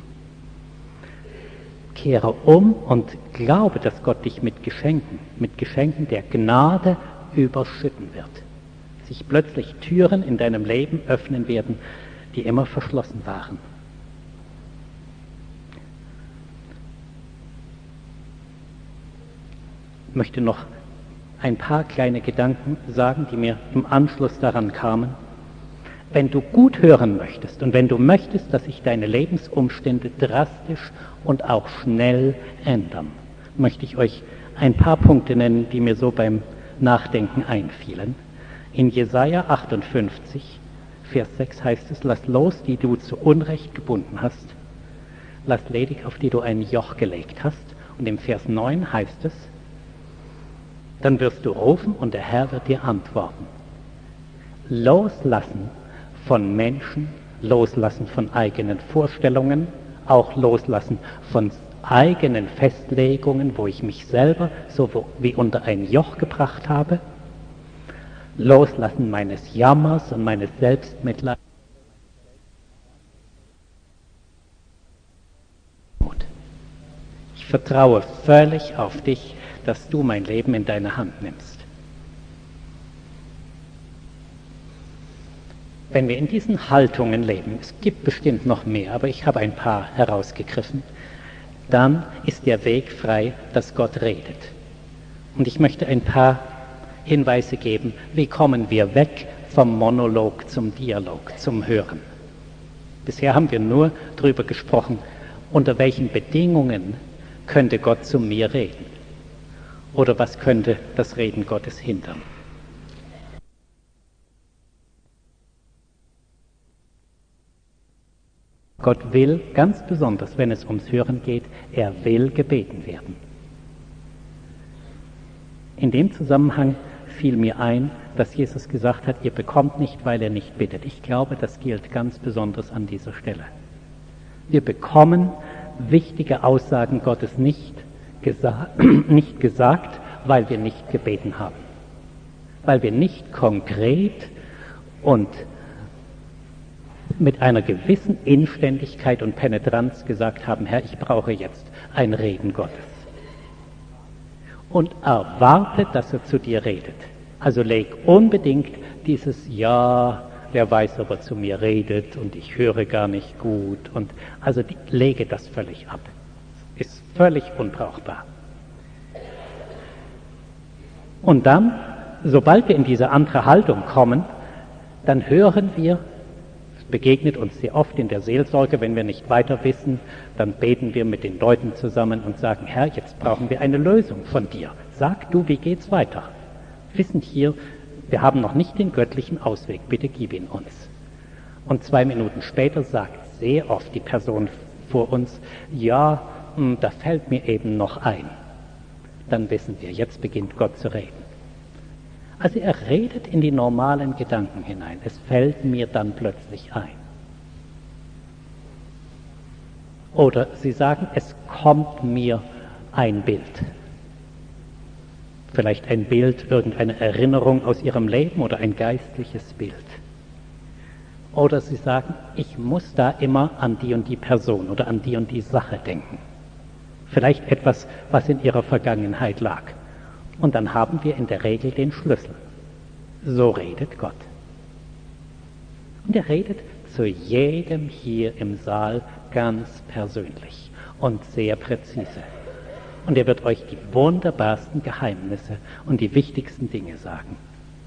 Kehre um und glaube, dass Gott dich mit Geschenken, mit Geschenken der Gnade überschütten wird. Sich plötzlich Türen in deinem Leben öffnen werden, die immer verschlossen waren. Ich möchte noch ein paar kleine Gedanken sagen, die mir im Anschluss daran kamen. Wenn du gut hören möchtest und wenn du möchtest, dass sich deine Lebensumstände drastisch und auch schnell ändern, möchte ich euch ein paar Punkte nennen, die mir so beim Nachdenken einfielen. In Jesaja achtundfünfzig, Vers sechs heißt es, lass los, die du zu Unrecht gebunden hast, lass ledig, auf die du ein Joch gelegt hast. Und im Vers neun heißt es, dann wirst du rufen und der Herr wird dir antworten. Loslassen von Menschen, loslassen von eigenen Vorstellungen, auch loslassen von eigenen Festlegungen, wo ich mich selber so wie unter ein Joch gebracht habe, loslassen meines Jammers und meines Selbstmitleids. Ich vertraue völlig auf dich, dass du mein Leben in deine Hand nimmst. Wenn wir in diesen Haltungen leben, es gibt bestimmt noch mehr, aber ich habe ein paar herausgegriffen, dann ist der Weg frei, dass Gott redet. Und ich möchte ein paar Hinweise geben, wie kommen wir weg vom Monolog zum Dialog, zum Hören. Bisher haben wir nur darüber gesprochen, unter welchen Bedingungen könnte Gott zu mir reden. Oder was könnte das Reden Gottes hindern? Gott will ganz besonders, wenn es ums Hören geht, er will gebeten werden. In dem Zusammenhang fiel mir ein, dass Jesus gesagt hat, ihr bekommt nicht, weil ihr nicht bittet. Ich glaube, das gilt ganz besonders an dieser Stelle. Wir bekommen wichtige Aussagen Gottes nicht, gesa- nicht gesagt, weil wir nicht gebeten haben. Weil wir nicht konkret und mit einer gewissen Inständigkeit und Penetranz gesagt haben, Herr, ich brauche jetzt ein Reden Gottes. Und erwarte, dass er zu dir redet. Also leg unbedingt dieses Ja, wer weiß, ob er zu mir redet und ich höre gar nicht gut. Und also die, lege das völlig ab. Ist völlig unbrauchbar. Und dann, sobald wir in diese andere Haltung kommen, dann hören wir, es begegnet uns sehr oft in der Seelsorge, wenn wir nicht weiter wissen, dann beten wir mit den Leuten zusammen und sagen, Herr, jetzt brauchen wir eine Lösung von dir. Sag du, wie geht's weiter? Wissend hier, wir haben noch nicht den göttlichen Ausweg, bitte gib ihn uns. Und zwei Minuten später sagt sehr oft die Person vor uns, ja, mh, da fällt mir eben noch ein. Dann wissen wir, jetzt beginnt Gott zu reden. Also er redet in die normalen Gedanken hinein. Es fällt mir dann plötzlich ein. Oder Sie sagen, es kommt mir ein Bild. Vielleicht ein Bild, irgendeine Erinnerung aus Ihrem Leben oder ein geistliches Bild. Oder Sie sagen, ich muss da immer an die und die Person oder an die und die Sache denken. Vielleicht etwas, was in Ihrer Vergangenheit lag. Und dann haben wir in der Regel den Schlüssel. So redet Gott. Und er redet zu jedem hier im Saal ganz persönlich und sehr präzise. Und er wird euch die wunderbarsten Geheimnisse und die wichtigsten Dinge sagen.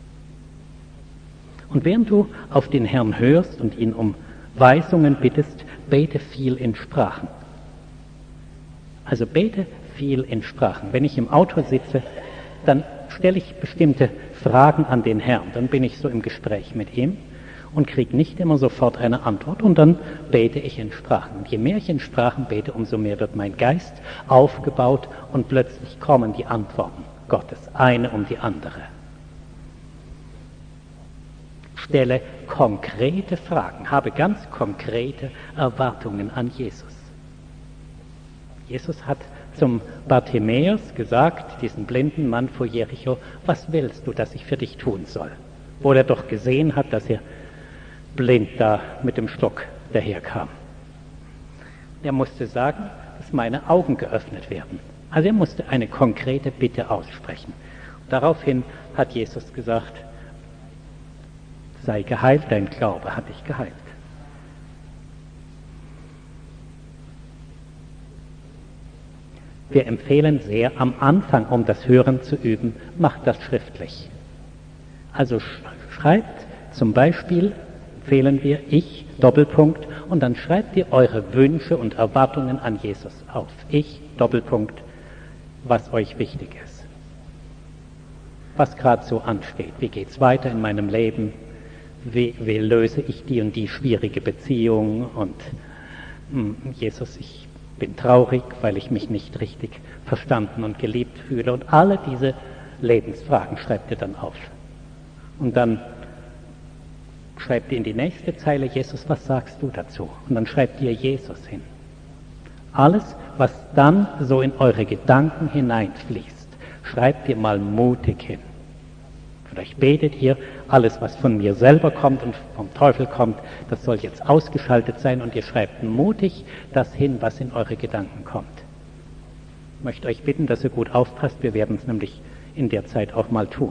Und während du auf den Herrn hörst und ihn um Weisungen bittest, bete viel in Sprachen. Also bete viel in Sprachen. Wenn ich im Auto sitze, dann stelle ich bestimmte Fragen an den Herrn. Dann bin ich so im Gespräch mit ihm und kriege nicht immer sofort eine Antwort. Und dann bete ich in Sprachen. Und je mehr ich in Sprachen bete, umso mehr wird mein Geist aufgebaut und plötzlich kommen die Antworten Gottes, eine um die andere. Stelle konkrete Fragen, habe ganz konkrete Erwartungen an Jesus. Jesus hat zum Bartimäus gesagt, diesen blinden Mann vor Jericho, was willst du, dass ich für dich tun soll? Wo er doch gesehen hat, dass er blind da mit dem Stock daherkam. Er musste sagen, dass meine Augen geöffnet werden. Also er musste eine konkrete Bitte aussprechen. Daraufhin hat Jesus gesagt, sei geheilt, dein Glaube hat dich geheilt. Wir empfehlen sehr, am Anfang, um das Hören zu üben, macht das schriftlich. Also schreibt zum Beispiel, empfehlen wir, ich, Doppelpunkt, und dann schreibt ihr eure Wünsche und Erwartungen an Jesus auf. Ich, Doppelpunkt, was euch wichtig ist. Was gerade so ansteht. Wie geht's weiter in meinem Leben? Wie, wie löse ich die und die schwierige Beziehung? Und mh, Jesus, ich bin traurig, weil ich mich nicht richtig verstanden und geliebt fühle. Und alle diese Lebensfragen schreibt ihr dann auf. Und dann schreibt ihr in die nächste Zeile, Jesus, was sagst du dazu? Und dann schreibt ihr Jesus hin. Alles, was dann so in eure Gedanken hineinfließt, schreibt ihr mal mutig hin. Vielleicht betet ihr, alles, was von mir selber kommt und vom Teufel kommt, das soll jetzt ausgeschaltet sein, und ihr schreibt mutig das hin, was in eure Gedanken kommt. Ich möchte euch bitten, dass ihr gut aufpasst, wir werden es nämlich in der Zeit auch mal tun.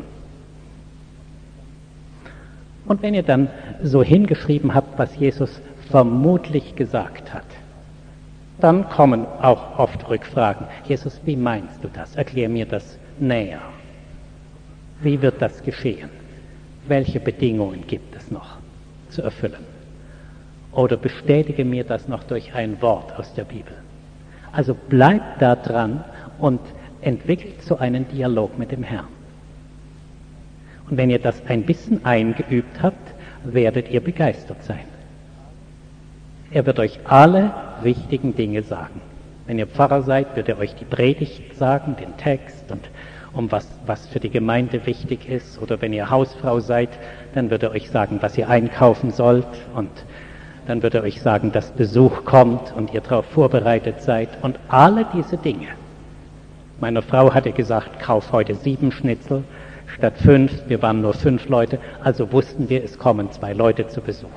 Und wenn ihr dann so hingeschrieben habt, was Jesus vermutlich gesagt hat, dann kommen auch oft Rückfragen. Jesus, wie meinst du das? Erklär mir das näher. Wie wird das geschehen? Welche Bedingungen gibt es noch zu erfüllen? Oder bestätige mir das noch durch ein Wort aus der Bibel. Also bleibt da dran und entwickelt so einen Dialog mit dem Herrn. Und wenn ihr das ein bisschen eingeübt habt, werdet ihr begeistert sein. Er wird euch alle wichtigen Dinge sagen. Wenn ihr Pfarrer seid, wird er euch die Predigt sagen, den Text und um was, was für die Gemeinde wichtig ist. Oder wenn ihr Hausfrau seid, dann wird er euch sagen, was ihr einkaufen sollt. Und dann wird er euch sagen, dass Besuch kommt und ihr darauf vorbereitet seid. Und alle diese Dinge. Meine Frau hatte gesagt, kauf heute sieben Schnitzel statt fünf. Wir waren nur fünf Leute, also wussten wir, es kommen zwei Leute zu Besuch.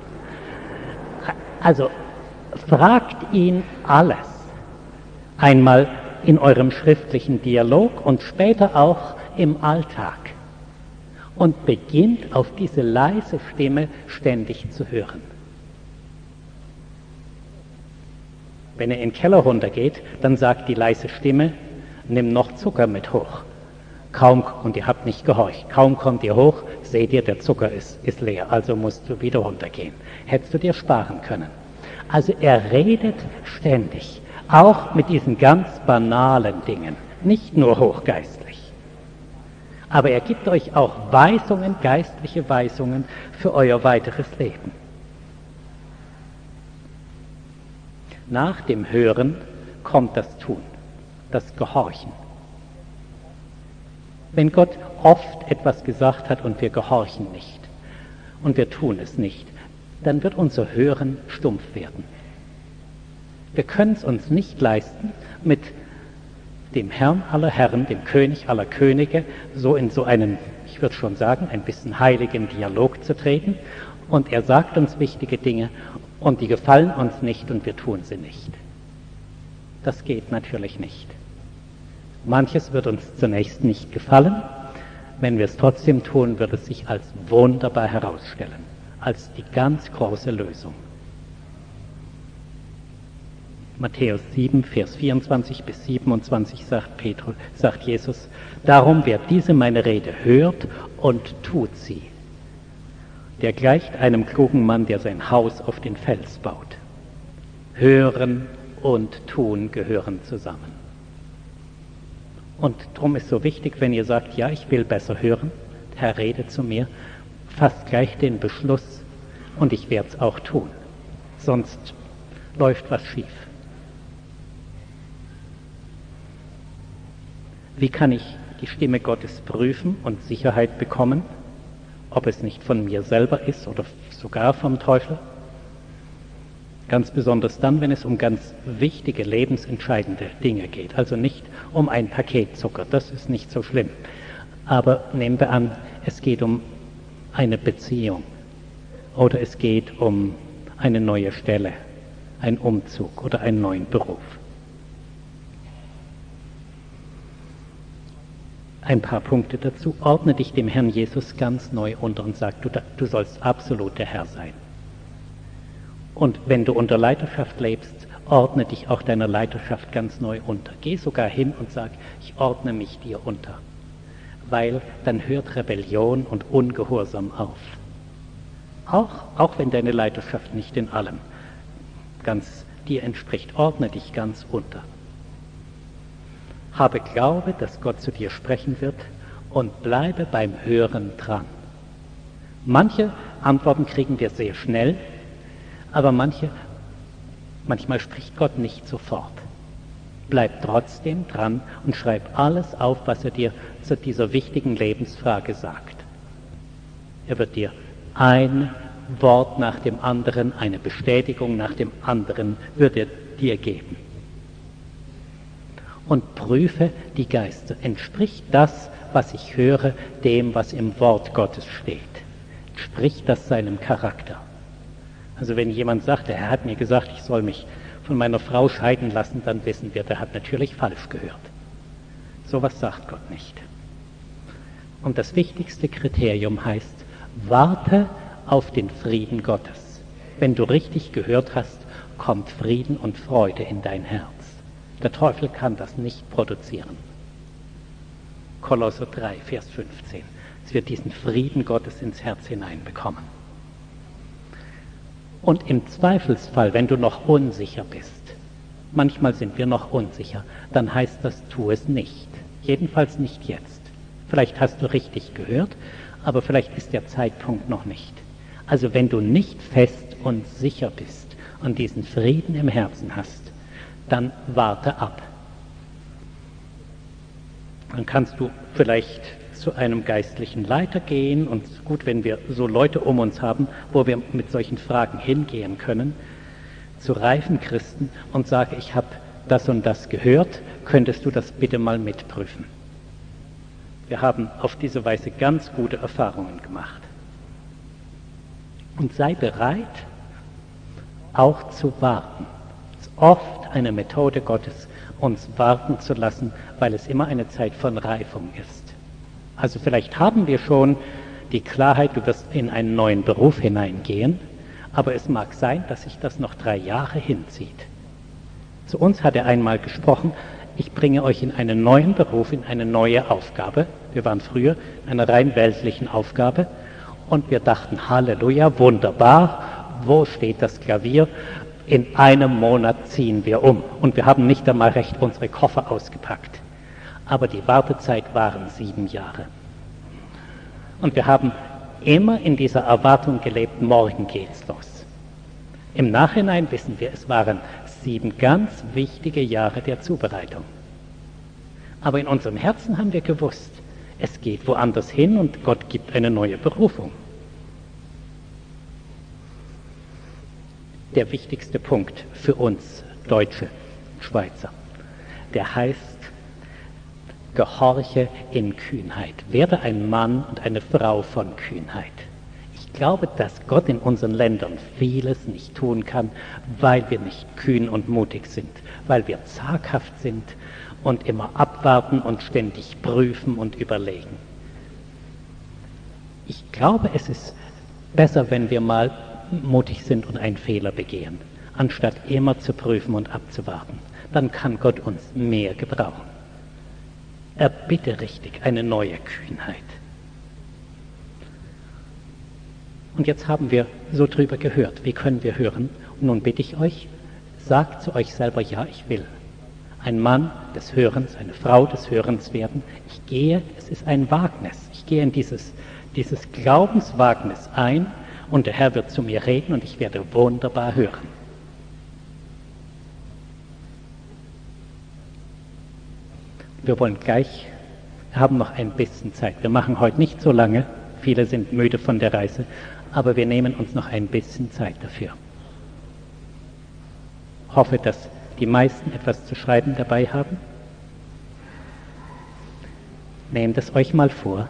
Also fragt ihn alles. Einmal in eurem schriftlichen Dialog und später auch im Alltag. Und beginnt auf diese leise Stimme ständig zu hören. Wenn ihr in den Keller runtergeht, dann sagt die leise Stimme, nimm noch Zucker mit hoch. Kaum, und ihr habt nicht gehorcht, kaum kommt ihr hoch, seht ihr, der Zucker ist, ist leer, also musst du wieder runtergehen. Hättest du dir sparen können. Also er redet ständig, auch mit diesen ganz banalen Dingen, nicht nur hochgeistlich. Aber er gibt euch auch Weisungen, geistliche Weisungen für euer weiteres Leben. Nach dem Hören kommt das Tun, das Gehorchen. Wenn Gott oft etwas gesagt hat und wir gehorchen nicht und wir tun es nicht, dann wird unser Hören stumpf werden. Wir können es uns nicht leisten, mit dem Herrn aller Herren, dem König aller Könige, so in so einen, ich würde schon sagen, ein bisschen heiligen Dialog zu treten. Und er sagt uns wichtige Dinge und die gefallen uns nicht und wir tun sie nicht. Das geht natürlich nicht. Manches wird uns zunächst nicht gefallen. Wenn wir es trotzdem tun, wird es sich als wunderbar herausstellen, als die ganz große Lösung. Matthäus sieben, Vers vierundzwanzig bis siebenundzwanzig sagt, Petrus, sagt Jesus, darum wer diese meine Rede hört und tut sie, der gleicht einem klugen Mann, der sein Haus auf den Fels baut. Hören und tun gehören zusammen. Und darum ist so wichtig, wenn ihr sagt, ja, ich will besser hören, Herr, rede zu mir, fasst gleich den Beschluss und ich werde es auch tun. Sonst läuft was schief. Wie kann ich die Stimme Gottes prüfen und Sicherheit bekommen, ob es nicht von mir selber ist oder sogar vom Teufel? Ganz besonders dann, wenn es um ganz wichtige, lebensentscheidende Dinge geht. Also nicht um ein Paket Zucker, das ist nicht so schlimm. Aber nehmen wir an, es geht um eine Beziehung oder es geht um eine neue Stelle, einen Umzug oder einen neuen Beruf. Ein paar Punkte dazu. Ordne dich dem Herrn Jesus ganz neu unter und sag, du, du sollst absolut der Herr sein. Und wenn du unter Leiterschaft lebst, ordne dich auch deiner Leiterschaft ganz neu unter. Geh sogar hin und sag, ich ordne mich dir unter. Weil dann hört Rebellion und Ungehorsam auf. Auch, auch wenn deine Leiterschaft nicht in allem ganz dir entspricht, ordne dich ganz unter. Habe Glaube, dass Gott zu dir sprechen wird und bleibe beim Hören dran. Manche Antworten kriegen wir sehr schnell, aber manche, manchmal spricht Gott nicht sofort. Bleib trotzdem dran und schreib alles auf, was er dir zu dieser wichtigen Lebensfrage sagt. Er wird dir ein Wort nach dem anderen, eine Bestätigung nach dem anderen, wird er dir geben. Und prüfe die Geister. Entspricht das, was ich höre, dem, was im Wort Gottes steht? Entspricht das seinem Charakter? Also wenn jemand sagt, der Herr hat mir gesagt, ich soll mich von meiner Frau scheiden lassen, dann wissen wir, der hat natürlich falsch gehört. Sowas sagt Gott nicht. Und das wichtigste Kriterium heißt, warte auf den Frieden Gottes. Wenn du richtig gehört hast, kommt Frieden und Freude in dein Herz. Der Teufel kann das nicht produzieren. Kolosser drei, Vers fünfzehn. Es wird diesen Frieden Gottes ins Herz hineinbekommen. Und im Zweifelsfall, wenn du noch unsicher bist, manchmal sind wir noch unsicher, dann heißt das, tu es nicht. Jedenfalls nicht jetzt. Vielleicht hast du richtig gehört, aber vielleicht ist der Zeitpunkt noch nicht. Also wenn du nicht fest und sicher bist und diesen Frieden im Herzen hast, dann warte ab. Dann kannst du vielleicht zu einem geistlichen Leiter gehen, und gut, wenn wir so Leute um uns haben, wo wir mit solchen Fragen hingehen können, zu reifen Christen und sage, ich habe das und das gehört, könntest du das bitte mal mitprüfen. Wir haben auf diese Weise ganz gute Erfahrungen gemacht. Und sei bereit, auch zu warten. Es ist oft eine Methode Gottes, uns warten zu lassen, weil es immer eine Zeit von Reifung ist. Also vielleicht haben wir schon die Klarheit, du wirst in einen neuen Beruf hineingehen, aber es mag sein, dass sich das noch drei Jahre hinzieht. Zu uns hat er einmal gesprochen, ich bringe euch in einen neuen Beruf, in eine neue Aufgabe. Wir waren früher in einer rein weltlichen Aufgabe und wir dachten, Halleluja, wunderbar, wo steht das Klavier? In einem Monat ziehen wir um. Und wir haben nicht einmal recht unsere Koffer ausgepackt. Aber die Wartezeit waren sieben Jahre. Und wir haben immer in dieser Erwartung gelebt, morgen geht's los. Im Nachhinein wissen wir, es waren sieben ganz wichtige Jahre der Zubereitung. Aber in unserem Herzen haben wir gewusst, es geht woanders hin und Gott gibt eine neue Berufung. Der wichtigste Punkt für uns Deutsche, Schweizer, der heißt, gehorche in Kühnheit. Werde ein Mann und eine Frau von Kühnheit. Ich glaube, dass Gott in unseren Ländern vieles nicht tun kann, weil wir nicht kühn und mutig sind, weil wir zaghaft sind und immer abwarten und ständig prüfen und überlegen. Ich glaube, es ist besser, wenn wir mal mutig sind und einen Fehler begehen, anstatt immer zu prüfen und abzuwarten. Dann kann Gott uns mehr gebrauchen. Erbitte richtig eine neue Kühnheit. Und jetzt haben wir so drüber gehört. Wie können wir hören? Und nun bitte ich euch, sagt zu euch selber, ja, ich will. Ein Mann des Hörens, eine Frau des Hörens werden. Ich gehe, es ist ein Wagnis. Ich gehe in dieses, dieses Glaubenswagnis ein und der Herr wird zu mir reden und ich werde wunderbar hören. Wir wollen gleich, wir haben noch ein bisschen Zeit. Wir machen heute nicht so lange, viele sind müde von der Reise, aber wir nehmen uns noch ein bisschen Zeit dafür. Ich hoffe, dass die meisten etwas zu schreiben dabei haben. Nehmt es euch mal vor.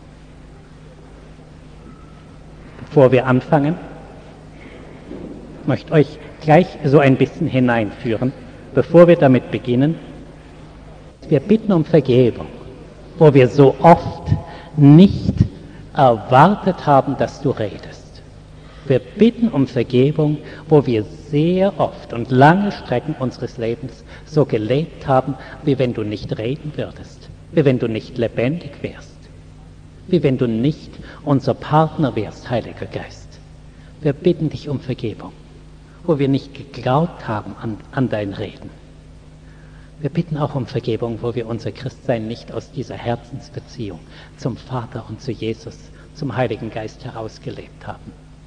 Bevor wir anfangen, ich möchte euch gleich so ein bisschen hineinführen, bevor wir damit beginnen. Wir bitten um Vergebung, wo wir so oft nicht erwartet haben, dass du redest. Wir bitten um Vergebung, wo wir sehr oft und lange Strecken unseres Lebens so gelebt haben, wie wenn du nicht reden würdest, wie wenn du nicht lebendig wärst, wie wenn du nicht unser Partner wärst, Heiliger Geist. Wir bitten dich um Vergebung, wo wir nicht geglaubt haben an, an dein Reden. Wir bitten auch um Vergebung, wo wir unser Christsein nicht aus dieser Herzensbeziehung zum Vater und zu Jesus, zum Heiligen Geist herausgelebt haben.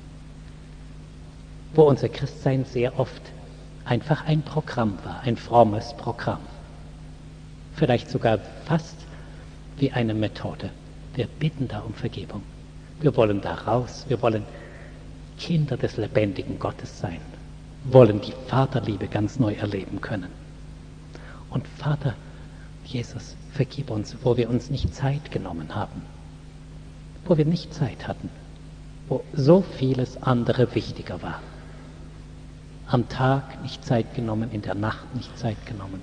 Wo unser Christsein sehr oft einfach ein Programm war, ein frommes Programm. Vielleicht sogar fast wie eine Methode. Wir bitten da um Vergebung. Wir wollen da raus, wir wollen Kinder des lebendigen Gottes sein, wollen die Vaterliebe ganz neu erleben können. Und Vater, Jesus, vergib uns, wo wir uns nicht Zeit genommen haben, wo wir nicht Zeit hatten, wo so vieles andere wichtiger war. Am Tag nicht Zeit genommen, in der Nacht nicht Zeit genommen.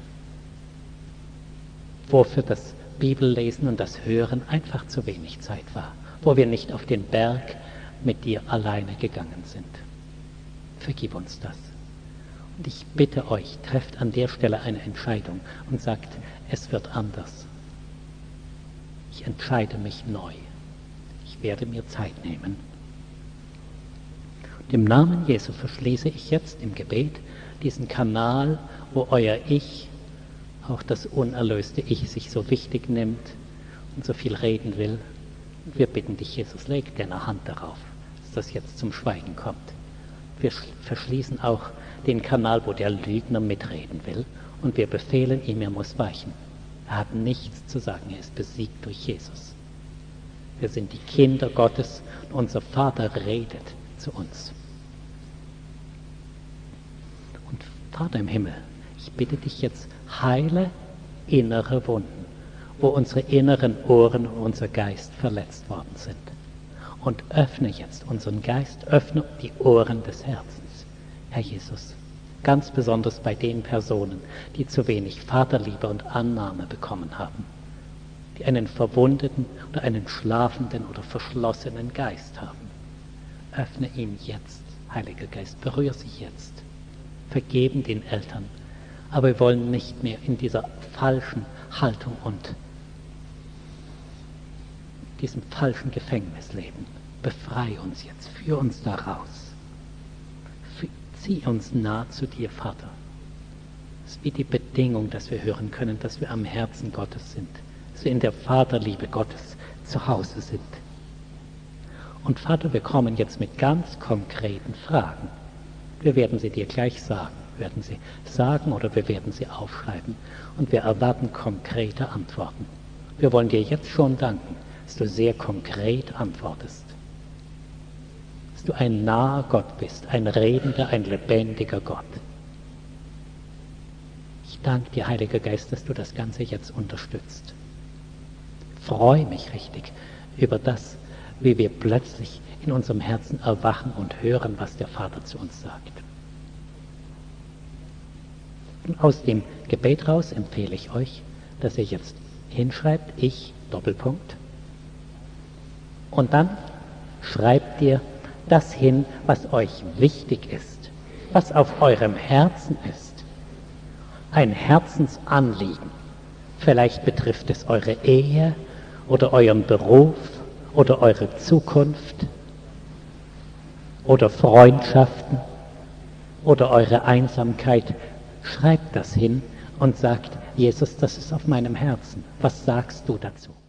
Wo für das Bibellesen und das Hören einfach zu wenig Zeit war, wo wir nicht auf den Berg mit dir alleine gegangen sind. Vergib uns das. Und ich bitte euch, trefft an der Stelle eine Entscheidung und sagt, es wird anders. Ich entscheide mich neu. Ich werde mir Zeit nehmen. Und im Namen Jesu verschließe ich jetzt im Gebet diesen Kanal, wo euer Ich, auch das unerlöste Ich, sich so wichtig nimmt und so viel reden will. Und wir bitten dich, Jesus, leg deine Hand darauf, dass das jetzt zum Schweigen kommt. wir verschließen auch den Kanal, wo der Lügner mitreden will, und wir befehlen ihm, er muss weichen. Er hat nichts zu sagen, er ist besiegt durch Jesus. Wir sind die Kinder Gottes und unser Vater redet zu uns. Und Vater im Himmel, ich bitte dich jetzt, heile innere Wunden, wo unsere inneren Ohren und unser Geist verletzt worden sind. Und öffne jetzt unseren Geist, öffne die Ohren des Herzens, Herr Jesus. Ganz besonders bei den Personen, die zu wenig Vaterliebe und Annahme bekommen haben, die einen verwundeten oder einen schlafenden oder verschlossenen Geist haben. Öffne ihn jetzt, Heiliger Geist, berühre sie jetzt. Vergeben den Eltern, aber wir wollen nicht mehr in dieser falschen Haltung und diesem falschen Gefängnis leben. Befreie uns jetzt, führ uns da raus. Zieh uns nah zu dir, Vater. Es ist wie die Bedingung, dass wir hören können, dass wir am Herzen Gottes sind, dass wir in der Vaterliebe Gottes zu Hause sind. Und Vater, wir kommen jetzt mit ganz konkreten Fragen. Wir werden sie dir gleich sagen. Wir werden sie sagen oder wir werden sie aufschreiben. Und wir erwarten konkrete Antworten. Wir wollen dir jetzt schon danken, dass du sehr konkret antwortest. Dass du ein naher Gott bist, ein redender, ein lebendiger Gott. Ich danke dir, Heiliger Geist, dass du das Ganze jetzt unterstützt. Ich freue mich richtig über das, wie wir plötzlich in unserem Herzen erwachen und hören, was der Vater zu uns sagt. Und aus dem Gebet raus empfehle ich euch, dass ihr jetzt hinschreibt, ich, Doppelpunkt, und dann schreibt ihr das hin, was euch wichtig ist, was auf eurem Herzen ist. Ein Herzensanliegen. Vielleicht betrifft es eure Ehe oder euren Beruf oder eure Zukunft oder Freundschaften oder eure Einsamkeit. Schreibt das hin und sagt, Jesus, das ist auf meinem Herzen. Was sagst du dazu?